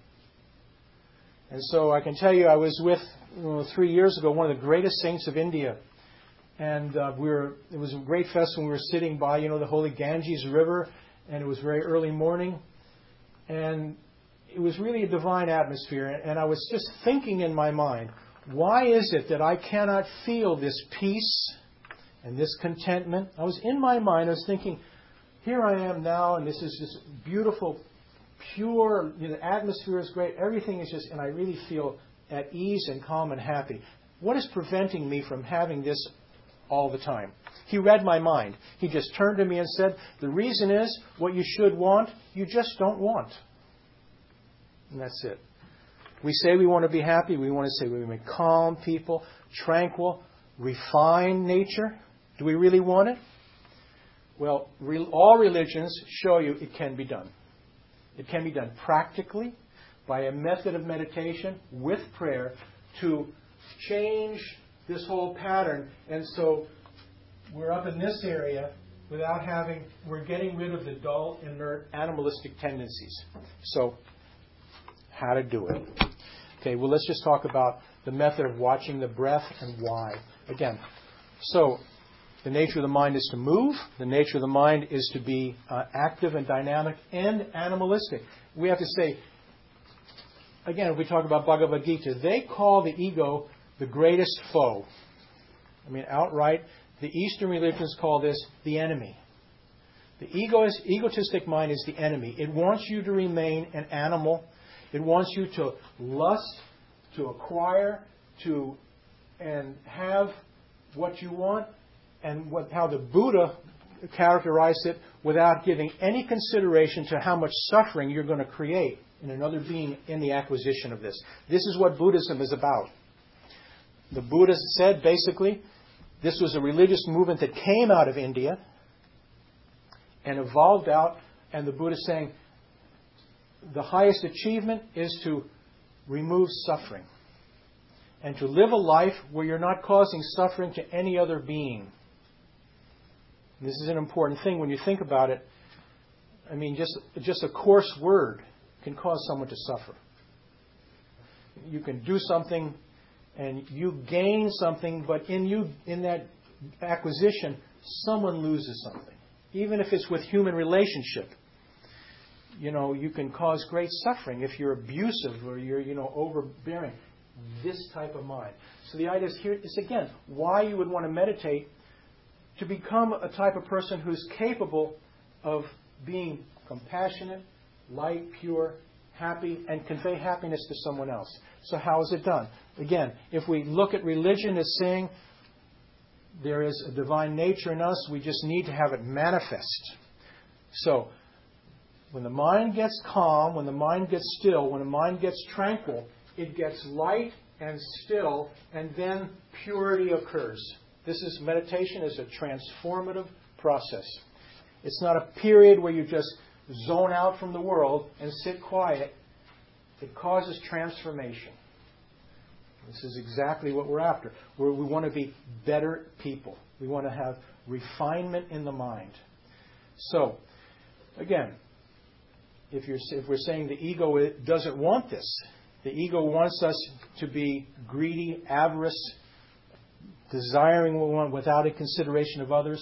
And so I can tell you, I was with, you know, three years ago, one of the greatest saints of India. And uh, we were, it was a great festival. We were sitting by, you know, the holy Ganges River, and it was very early morning. And it was really a divine atmosphere. And I was just thinking in my mind, why is it that I cannot feel this peace and this contentment? I was in my mind, I was thinking, here I am now, and this is this beautiful, pure, you know, the atmosphere is great, everything is just, and I really feel at ease and calm and happy. What is preventing me from having this all the time? He read my mind. He just turned to me and said, the reason is, what you should want, you just don't want. And that's it. We say we want to be happy. We want to say we want to be calm people, tranquil, refined nature. Do we really want it? Well, re- all religions show you it can be done. It can be done practically by a method of meditation with prayer to change this whole pattern. And so we're up in this area without having, we're getting rid of the dull, inert, animalistic tendencies. So, how to do it. Okay, well, let's just talk about the method of watching the breath and why. Again, so the nature of the mind is to move. The nature of the mind is to be uh, active and dynamic and animalistic. We have to say, again, if we talk about Bhagavad Gita, they call the ego the greatest foe. I mean, outright, the Eastern religions call this the enemy. The egoist, egotistic mind is the enemy. It wants you to remain an animal. It wants you to lust, to acquire, to and have what you want, and what, how the Buddha characterized it, without giving any consideration to how much suffering you're going to create in another being in the acquisition of this. This is what Buddhism is about. The Buddha said, basically, this was a religious movement that came out of India and evolved out, and the Buddha is saying, the highest achievement is to remove suffering and to live a life where you're not causing suffering to any other being. And this is an important thing when you think about it. I mean, just just a coarse word can cause someone to suffer. You can do something and you gain something, but in you, in that acquisition, someone loses something. Even if it's with human relationship. You know, you can cause great suffering if you're abusive or you're, you know, overbearing. This type of mind. So the idea is here is, again, why you would want to meditate, to become a type of person who's capable of being compassionate, light, pure, happy, and convey happiness to someone else. So how is it done? Again, if we look at religion as saying there is a divine nature in us, we just need to have it manifest. So, when the mind gets calm, when the mind gets still, when the mind gets tranquil, it gets light and still, and then purity occurs. This is meditation is a transformative process. It's not a period where you just zone out from the world and sit quiet. It causes transformation. This is exactly what we're after. Where we want to be better people. We want to have refinement in the mind. So, again, If, you're, if we're saying the ego doesn't want this, the ego wants us to be greedy, avarice, desiring what we want without a consideration of others.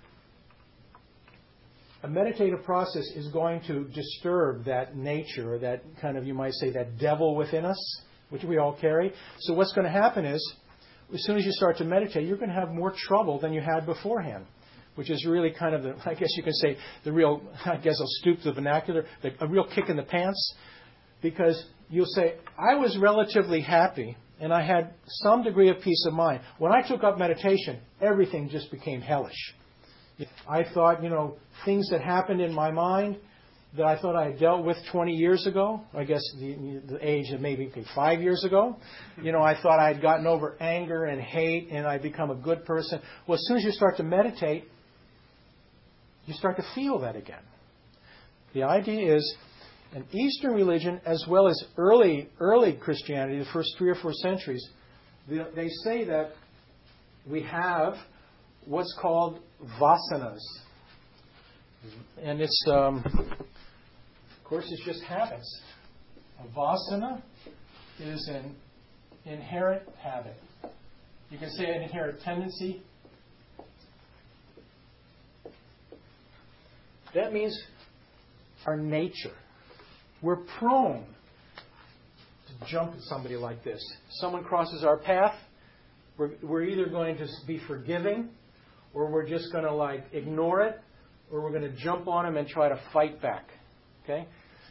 A meditative process is going to disturb that nature, or that kind of, you might say, that devil within us, which we all carry. So what's going to happen is, as soon as you start to meditate, you're going to have more trouble than you had beforehand. Which is really kind of the, I guess you can say, the real, I guess I'll stoop to the vernacular, the, a real kick in the pants. Because you'll say, I was relatively happy and I had some degree of peace of mind. When I took up meditation, everything just became hellish. I thought, you know, things that happened in my mind, that I thought I had dealt with twenty years ago. I guess the, the age of maybe five years ago. You know, I thought I had gotten over anger and hate and I'd become a good person. Well, as soon as you start to meditate, you start to feel that again. The idea is, in Eastern religion, as well as early early Christianity, the first three or four centuries, they say that we have what's called vasanas. And it's, um, of course, it's just habits. A vasana is an inherent habit. You can say an inherent tendency. That means our nature. We're prone to jump at somebody like this. Someone crosses our path, we're, we're either going to be forgiving, or we're just going to like ignore it, or we're going to jump on them and try to fight back. Okay?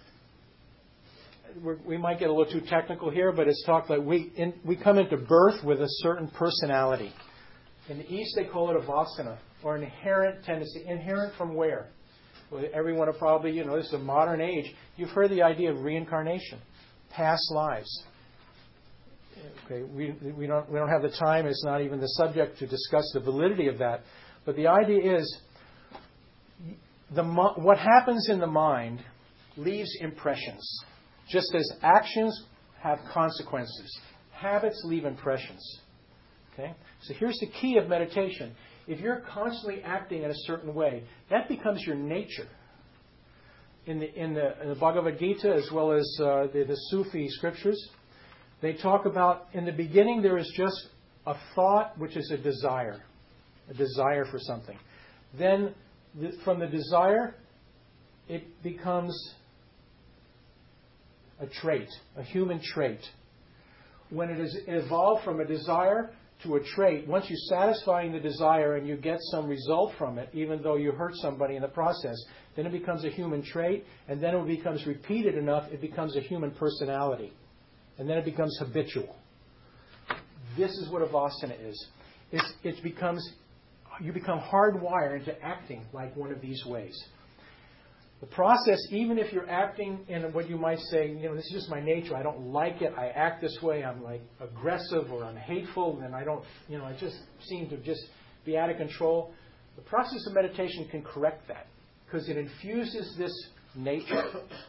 We're, we might get a little too technical here, but it's talked like we in, we come into birth with a certain personality. In the East, they call it a vasana, or an inherent tendency. Inherent from where? Well, everyone will probably, you know, this is a modern age. You've heard the idea of reincarnation, past lives. Okay, we we don't we don't have the time. It's not even the subject to discuss the validity of that. But the idea is, the what happens in the mind leaves impressions. Just as actions have consequences, habits leave impressions. Okay, so here's the key of meditation. If you're constantly acting in a certain way, that becomes your nature. In the in the, in the Bhagavad Gita, as well as uh, the, the Sufi scriptures, they talk about in the beginning there is just a thought, which is a desire, a desire for something. Then the, from the desire, it becomes a trait, a human trait. When it is evolved from a desire to a trait, once you're satisfying the desire and you get some result from it, even though you hurt somebody in the process, then it becomes a human trait, and then it becomes repeated enough, it becomes a human personality. And then it becomes habitual. This is what a vasana is. It's, it becomes, you become hardwired into acting like one of these ways. The process, even if you're acting in what you might say, you know, this is just my nature, I don't like it, I act this way, I'm like aggressive or I'm hateful, and I don't, you know, I just seem to just be out of control. The process of meditation can correct that because it infuses this nature.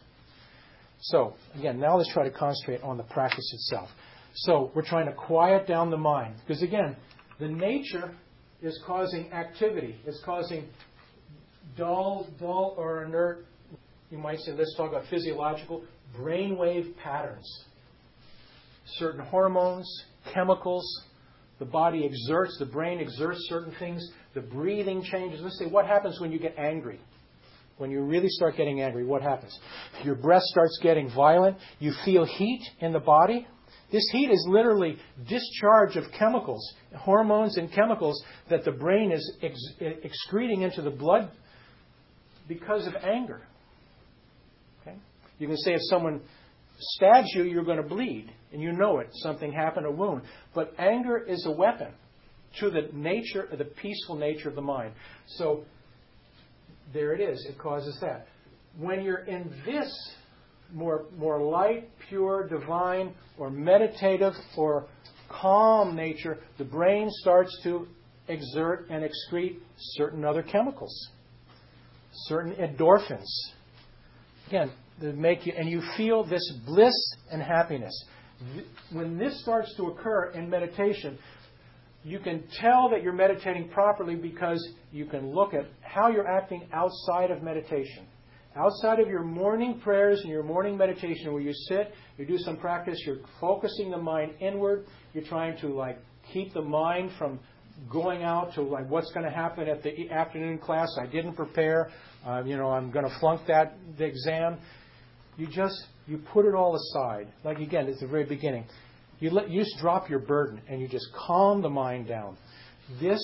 So, again, now let's try to concentrate on the practice itself. So, we're trying to quiet down the mind because, again, the nature is causing activity, it's causing dull, dull or inert, you might say, let's talk about physiological, brainwave patterns. Certain hormones, chemicals, the body exerts, the brain exerts certain things, the breathing changes. Let's say, what happens when you get angry? When you really start getting angry, what happens? Your breath starts getting violent. You feel heat in the body. This heat is literally discharge of chemicals, hormones and chemicals that the brain is ex- excreting into the blood because of anger. Okay? You can say if someone stabs you, you're going to bleed, and you know it. Something happened, a wound. But anger is a weapon to the nature, the peaceful nature of the mind. So there it is. It causes that. When you're in this more more light, pure, divine, or meditative, or calm nature, the brain starts to exert and excrete certain other chemicals. Certain endorphins. Again, that make you, and you feel this bliss and happiness. When this starts to occur in meditation, you can tell that you're meditating properly because you can look at how you're acting outside of meditation. Outside of your morning prayers and your morning meditation where you sit, you do some practice, you're focusing the mind inward, you're trying to like keep the mind from going out to like what's going to happen at the afternoon class. I didn't prepare. Uh, you know, I'm going to flunk that the exam. You just you put it all aside. Like again, it's the very beginning. You let you just drop your burden and you just calm the mind down. This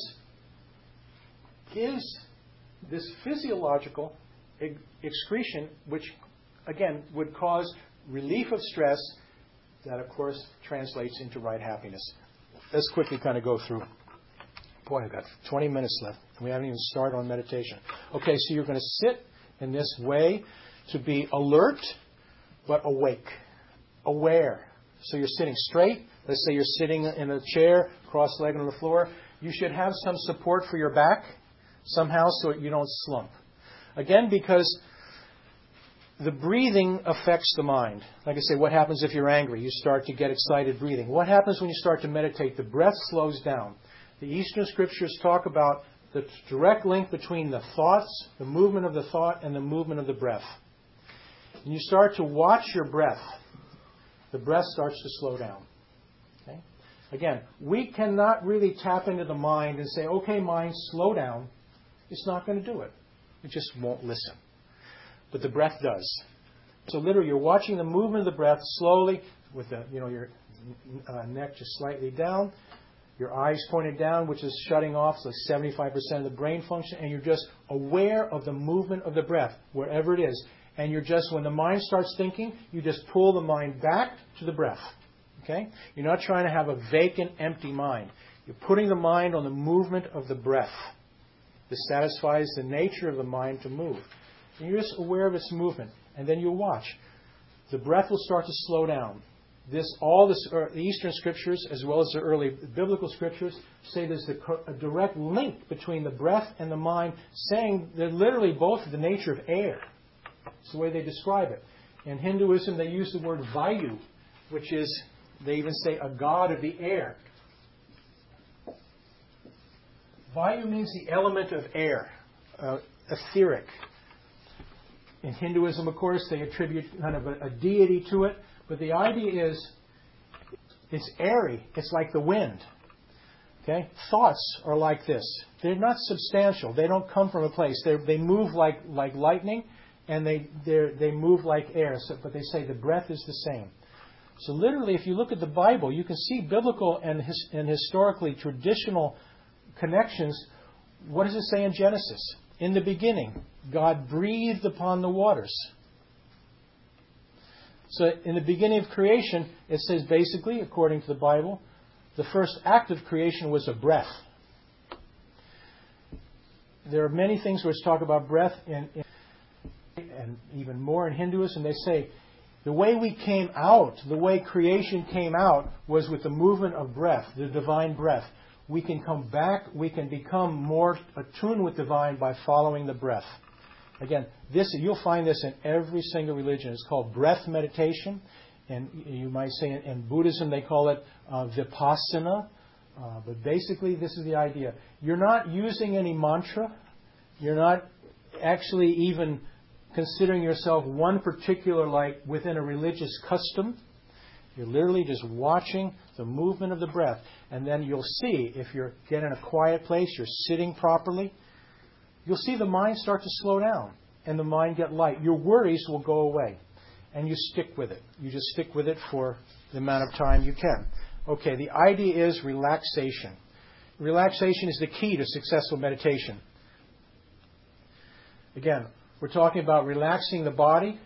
gives this physiological excretion, which again would cause relief of stress. That of course translates into right happiness. Let's quickly kind of go through. Boy, I've got twenty minutes left. We haven't even started on meditation. Okay, so you're going to sit in this way. to be alert but awake, aware. So you're sitting straight. Let's say you're sitting in a chair, cross-legged on the floor. You should have some support for your back somehow so you don't slump. Again, because the breathing affects the mind. Like I say, what happens if you're angry? You start to get excited breathing. What happens when you start to meditate? The breath slows down. The Eastern Scriptures talk about the direct link between the thoughts, the movement of the thought, and the movement of the breath. And you start to watch your breath. The breath starts to slow down. Okay? Again, we cannot really tap into the mind and say, okay, mind, slow down. It's not going to do it. It just won't listen. But the breath does. So literally, you're watching the movement of the breath slowly with the, you know, your uh, neck just slightly down, your eyes pointed down, which is shutting off, so seventy-five percent of the brain function, and you're just aware of the movement of the breath, wherever it is. And you're just, when the mind starts thinking, you just pull the mind back to the breath. Okay? You're not trying to have a vacant, empty mind. You're putting the mind on the movement of the breath. This satisfies the nature of the mind to move. And you're just aware of its movement. And then you'll watch. The breath will start to slow down. This, all this, uh, the Eastern Scriptures, as well as the early biblical Scriptures, say there's a, a direct link between the breath and the mind, saying they're literally both the nature of air. It's the way they describe it. In Hinduism, they use the word Vayu, which is, they even say, a god of the air. Vayu means the element of air, uh, etheric. In Hinduism, of course, they attribute kind of a, a deity to it. But the idea is, it's airy. It's like the wind. Okay? Thoughts are like this. They're not substantial. They don't come from a place. They they move like, like lightning, and they they move like air. So, but they say the breath is the same. So literally, if you look at the Bible, you can see biblical and, his, and historically traditional connections. What does it say in Genesis? In the beginning, God breathed upon the waters. So in the beginning of creation, it says basically, according to the Bible, the first act of creation was a breath. There are many things which talk about breath in, in, and even more in Hinduism. They say the way we came out, the way creation came out, was with the movement of breath, the divine breath. We can come back, we can become more attuned with divine by following the breath. Again, this you'll find this in every single religion. It's called breath meditation, and you might say in, in Buddhism they call it uh, vipassana. Uh, but basically, this is the idea: you're not using any mantra. You're not actually even considering yourself one particular, like within a religious custom. You're literally just watching the movement of the breath, and then you'll see if you're get in a quiet place, you're sitting properly. You'll see the mind start to slow down and the mind get light. Your worries will go away and you stick with it. You just stick with it for the amount of time you can. Okay, the idea is relaxation. Relaxation is the key to successful meditation. Again, we're talking about relaxing the body.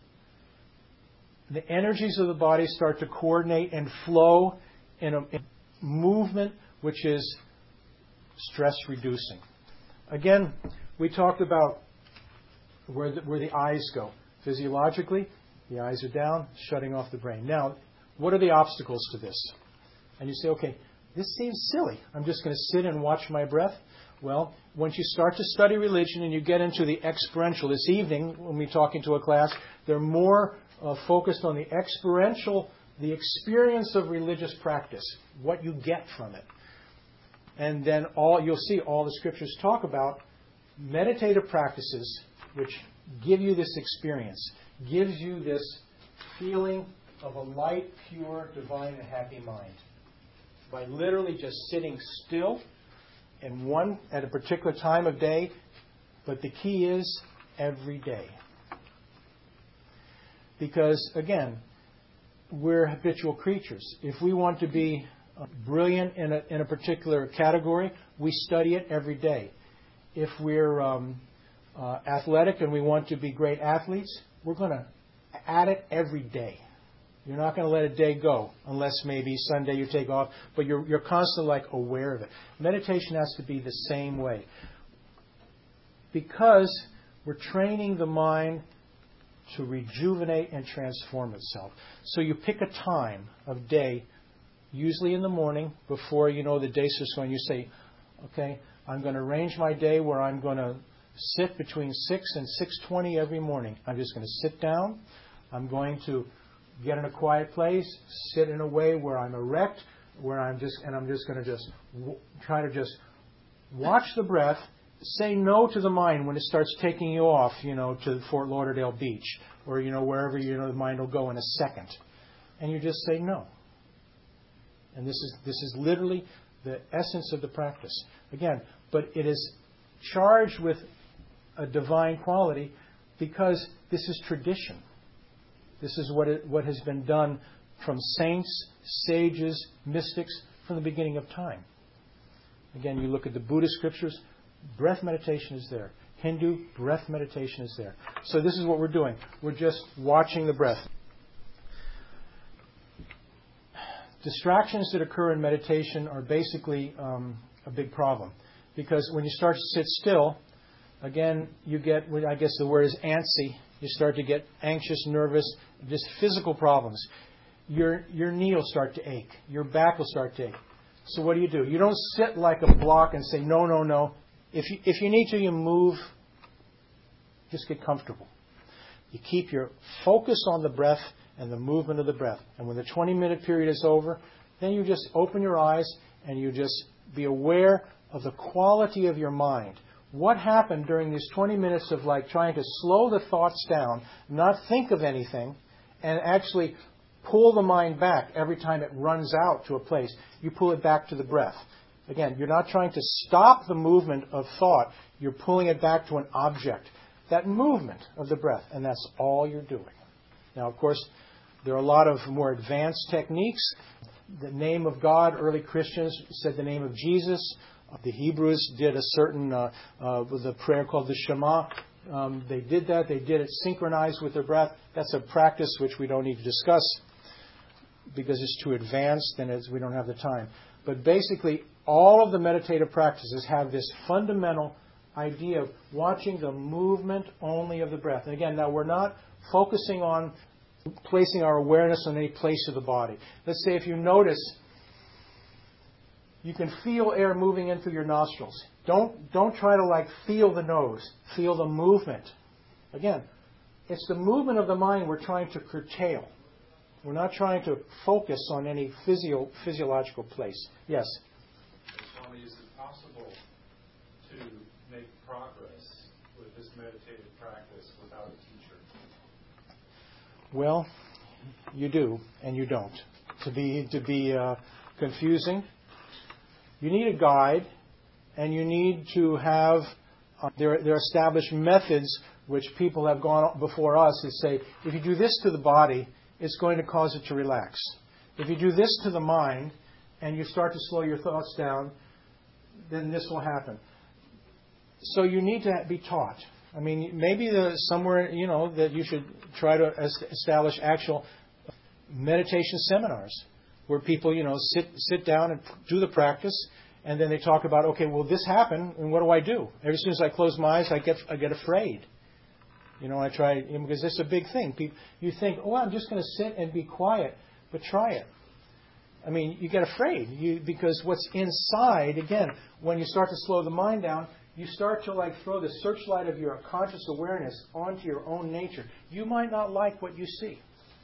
The energies of the body start to coordinate and flow in a, in a movement which is stress reducing. Again, we talked about where the, where the eyes go. Physiologically, the eyes are down, shutting off the brain. Now, what are the obstacles to this? And you say, okay, this seems silly. I'm just going to sit and watch my breath. Well, once you start to study religion and you get into the experiential, this evening when we talk into a class, they're more uh, focused on the experiential, the experience of religious practice, what you get from it. And then all you'll see all the scriptures talk about meditative practices which give you this experience, gives you this feeling of a light, pure, divine, and happy mind. By literally just sitting still in one at a particular time of day, but the key is every day. Because again, we're habitual creatures. If we want to be brilliant in a, in a particular category, we study it every day. If we're um, uh, athletic and we want to be great athletes, we're going to add it every day. You're not going to let a day go unless maybe Sunday you take off, but you're, you're constantly like aware of it. Meditation has to be the same way. Because we're training the mind to rejuvenate and transform itself. So you pick a time of day, usually in the morning, before you know the day starts going. You say, okay, I'm going to arrange my day where I'm going to sit between six and six twenty every morning. I'm just going to sit down. I'm going to get in a quiet place, sit in a way where I'm erect, where I'm just, and I'm just going to just w- try to just watch the breath. Say no to the mind when it starts taking you off, you know, to Fort Lauderdale Beach or, you know, wherever, you know, the mind will go in a second. And you just say no. And this is this is literally the essence of the practice. Again, but it is charged with a divine quality because this is tradition. This is what it, what has been done from saints, sages, mystics from the beginning of time. Again, you look at the Buddhist scriptures, breath meditation is there. Hindu, breath meditation is there. So this is what we're doing. We're just watching the breath. Distractions that occur in meditation are basically um, a big problem. Because when you start to sit still, again, you get, I guess the word is antsy. You start to get anxious, nervous, just physical problems. Your, your knee will start to ache. Your back will start to ache. So what do you do? You don't sit like a block and say, no, no, no. If you, if you need to, you move. Just get comfortable. You keep your focus on the breath and the movement of the breath. And when the twenty-minute period is over, then you just open your eyes and you just be aware of the quality of your mind. What happened during these twenty minutes of like trying to slow the thoughts down, not think of anything, and actually pull the mind back every time it runs out to a place. You pull it back to the breath. Again, you're not trying to stop the movement of thought. You're pulling it back to an object. That movement of the breath, and that's all you're doing. Now, of course, there are a lot of more advanced techniques. The name of God, early Christians said the name of Jesus. The Hebrews did a certain, uh, uh, with a prayer called the Shema. Um, they did that. They did it synchronized with their breath. That's a practice which we don't need to discuss because it's too advanced and it's, we don't have the time. But basically, all of the meditative practices have this fundamental idea of watching the movement only of the breath. And again, now we're not focusing on placing our awareness on any place of the body. Let's say if you notice, you can feel air moving in through your nostrils. Don't, don't try to like feel the nose. Feel the movement. Again, it's the movement of the mind we're trying to curtail. We're not trying to focus on any physio, physiological place. Yes? Swami, is it possible to make progress with this meditative practice without a teacher? Well, you do and you don't. To be, to be uh, confusing, you need a guide, and you need to have, uh, there, there are established methods which people have gone before us that say, if you do this to the body, it's going to cause it to relax. If you do this to the mind, and you start to slow your thoughts down, then this will happen. So you need to be taught. I mean, maybe there's somewhere, you know, that you should try to establish actual meditation seminars where people, you know, sit sit down and do the practice, and then they talk about, okay, well, this happened, and what do I do? As soon as I close my eyes, I get I get afraid. You know, I try, because it's a big thing. People, you think, oh, I'm just going to sit and be quiet, but try it. I mean, you get afraid you, because what's inside, again, when you start to slow the mind down, you start to like throw the searchlight of your conscious awareness onto your own nature. You might not like what you see.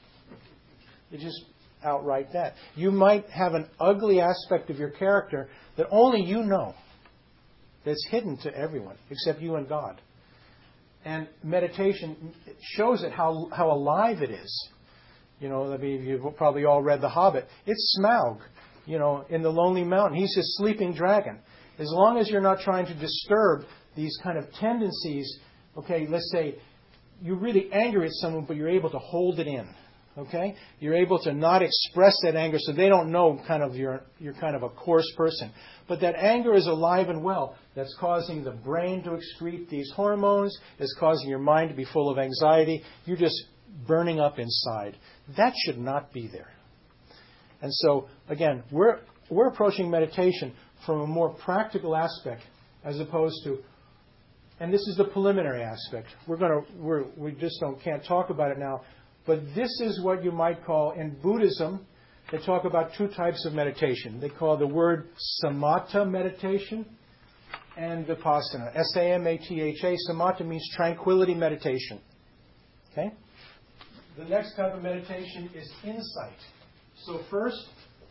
It's just outright that. You might have an ugly aspect of your character that only you know, that's hidden to everyone except you and God. And meditation shows it how how alive it is. You know, I mean, you've probably all read The Hobbit. It's Smaug, you know, in the Lonely Mountain. He's his sleeping dragon. As long as you're not trying to disturb these kind of tendencies, okay, let's say you're really angry at someone, but you're able to hold it in. Okay? You're able to not express that anger so they don't know kind of you're, you're kind of a coarse person. But that anger is alive and well. That's causing the brain to excrete these hormones. It's causing your mind to be full of anxiety. You're just burning up inside. That should not be there. And so, again, we're, we're approaching meditation from a more practical aspect as opposed to and this is the preliminary aspect. We're going to, we're, we just don't, can't talk about it now. But this is what you might call, in Buddhism, they talk about two types of meditation. They call the word samatha meditation and vipassana. S A M A T H A. Samatha means tranquility meditation. Okay? The next type of meditation is insight. So first,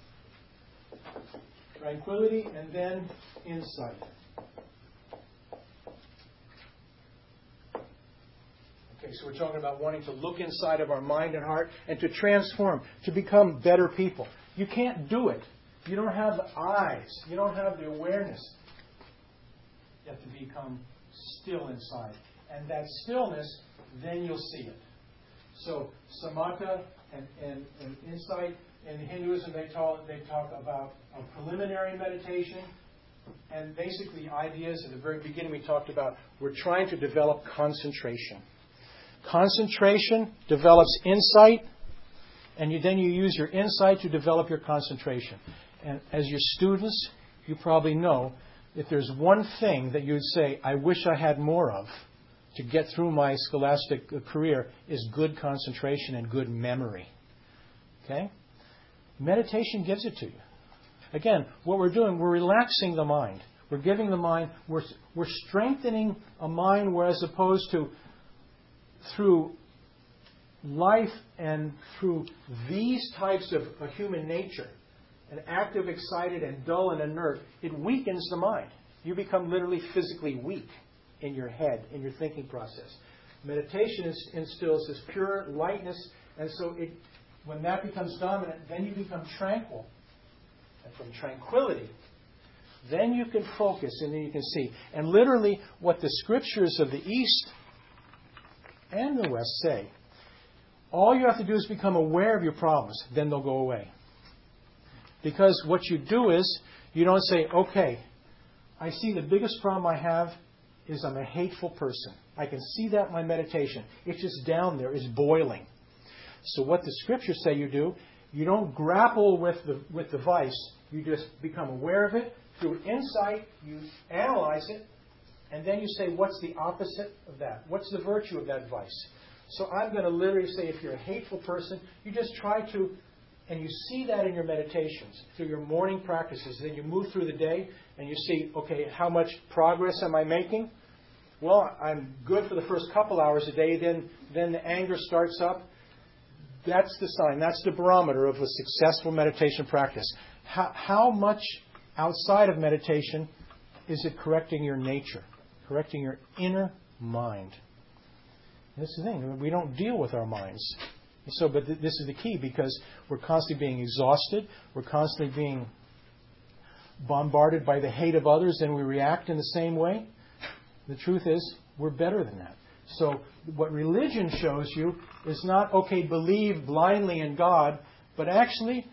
tranquility, and then insight. Okay, so we're talking about wanting to look inside of our mind and heart and to transform, to become better people. You can't do it. You don't have the eyes. You don't have the awareness. You have to become still inside. And that stillness, then you'll see it. So samatha and, and, and insight, in Hinduism they talk, they talk about a preliminary meditation. And basically the ideas at the very beginning we talked about, we're trying to develop concentration. Concentration develops insight, and you, then you use your insight to develop your concentration. And as your students, you probably know, if there's one thing that you would say, I wish I had more of to get through my scholastic career, is good concentration and good memory. Okay? Meditation gives it to you. Again, what we're doing, we're relaxing the mind. We're giving the mind, we're, we're strengthening a mind, where as opposed to through life and through these types of, of human nature, an active, excited, and dull and inert, it weakens the mind. You become literally physically weak in your head, in your thinking process. Meditation is, instills this pure lightness, and so it, when that becomes dominant, then you become tranquil. And from tranquility, then you can focus and then you can see. And literally, what the scriptures of the East and the West say, all you have to do is become aware of your problems, then they'll go away. Because what you do is, you don't say, okay, I see the biggest problem I have is I'm a hateful person. I can see that in my meditation. It's just down there, it's boiling. So what the scriptures say you do, you don't grapple with the, with the vice, you just become aware of it. Through insight, you analyze it, and then you say, what's the opposite of that? What's the virtue of that vice? So I'm going to literally say, if you're a hateful person, you just try to, and you see that in your meditations, through your morning practices. Then you move through the day, and you see, okay, how much progress am I making? Well, I'm good for the first couple hours a day, then, then the anger starts up. That's the sign, that's the barometer of a successful meditation practice. How, how much outside of meditation is it correcting your nature? Correcting your inner mind. That's the thing. We don't deal with our minds. So, but th- this is the key, because we're constantly being exhausted. We're constantly being bombarded by the hate of others, and we react in the same way. The truth is, we're better than that. So, what religion shows you is not, okay, believe blindly in God, but actually,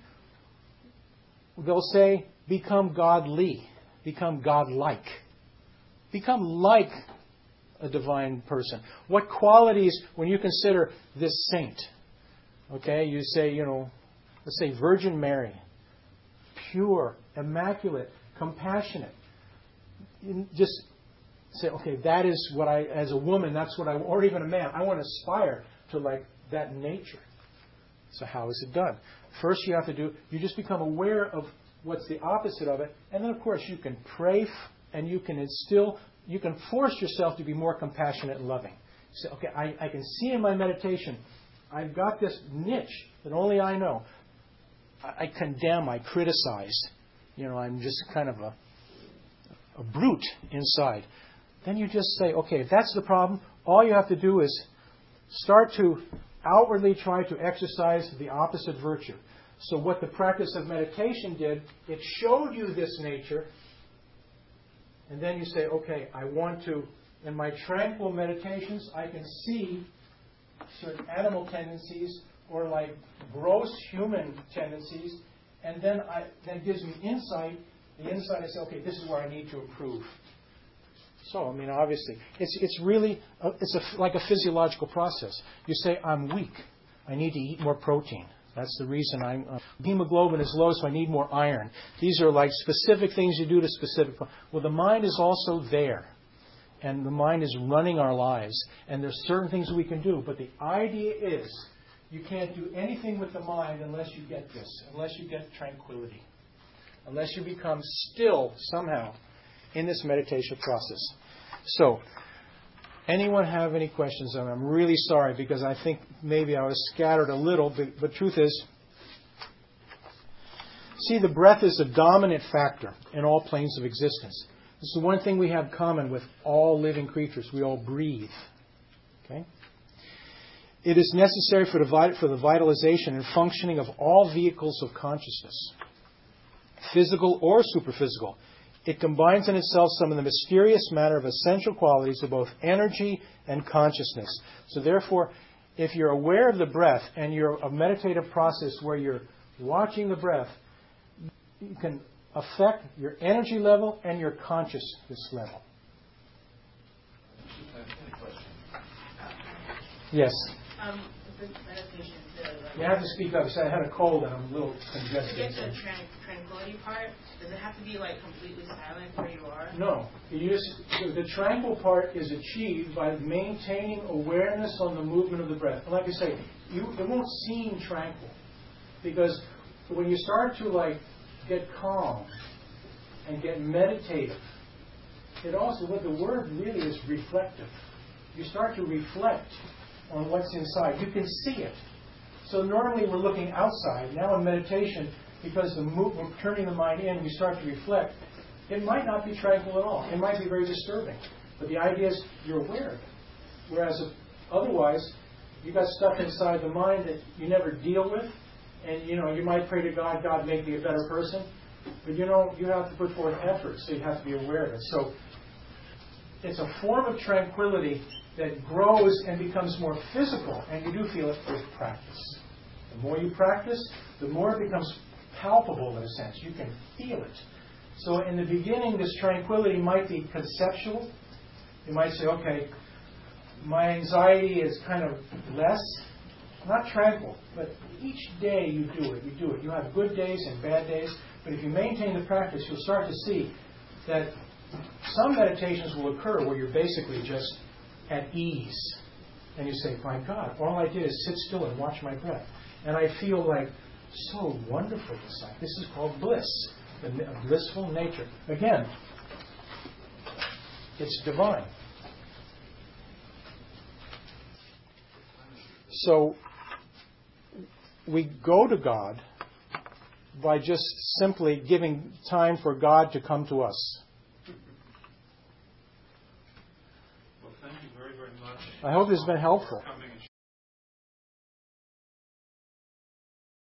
they'll say, become godly, become godlike. Become like a divine person. What qualities, when you consider this saint, okay, you say, you know, let's say Virgin Mary, pure, immaculate, compassionate. You just say, okay, that is what I, as a woman, that's what I, or even a man, I want to aspire to like that nature. So how is it done? First you have to do, you just become aware of what's the opposite of it, and then of course you can pray f- and you can instill, you can force yourself to be more compassionate and loving. Say, okay, I, I can see in my meditation, I've got this niche that only I know. I, I condemn, I criticize. You know, I'm just kind of a, a brute inside. Then you just say, okay, if that's the problem, all you have to do is start to outwardly try to exercise the opposite virtue. So what the practice of meditation did, it showed you this nature. And then you say, okay, I want to, in my tranquil meditations, I can see certain animal tendencies or like gross human tendencies. And then I, that gives me insight. The insight, I say, okay, this is where I need to improve. So, I mean, obviously, it's it's really, a, it's a, like a physiological process. You say, I'm weak. I need to eat more protein. That's the reason I'm... Uh, hemoglobin is low, so I need more iron. These are like specific things you do to specific... Well, the mind is also there. and the mind is running our lives. And there's certain things we can do. But the idea is you can't do anything with the mind unless you get this, unless you get tranquility, unless you become still somehow in this meditation process. So, anyone have any questions? And I'm really sorry because I think maybe I was scattered a little, but, but truth is, see, the breath is a dominant factor in all planes of existence. This is one thing we have common with all living creatures. We all breathe. Okay? It is necessary for the, for the vitalization and functioning of all vehicles of consciousness, physical or superphysical. It combines in itself some of the mysterious matter of essential qualities of both energy and consciousness. So therefore, if you're aware of the breath and you're a meditative process where you're watching the breath, you can affect your energy level and your consciousness level. Yes? Um, the meditation, the, You have to speak up because I had a cold and I'm a little to congested. get to the tran- tranquility part, does it have to be like completely silent where you are? No. You just, the tranquil part is achieved by maintaining awareness on the movement of the breath. And like I say, you, it won't seem tranquil because when you start to like get calm and get meditative, it also, what the word really is reflective. You start to reflect on what's inside. You can see it. So normally we're looking outside. Now in meditation, because the move, we're turning the mind in, we start to reflect. It might not be tranquil at all. It might be very disturbing. But the idea is you're aware of it. Whereas if, otherwise, you got stuff inside the mind that you never deal with. And, you know, you might pray to God, God, make me a better person. But, you know, you have to put forth effort, so you have to be aware of it. So it's a form of tranquility that grows and becomes more physical, and you do feel it with practice. The more you practice, the more it becomes palpable in a sense. You can feel it. So in the beginning, this tranquility might be conceptual. You might say, okay, my anxiety is kind of less, not tranquil, but each day you do it, you do it. You have good days and bad days, but if you maintain the practice, you'll start to see that some meditations will occur where you're basically just at ease. And you say, my God, all I did is sit still and watch my breath. And I feel like so wonderful inside. This is called bliss, the blissful nature. Again, it's divine. So we go to God by just simply giving time for God to come to us. Well, thank you very, very much. I hope this has been helpful.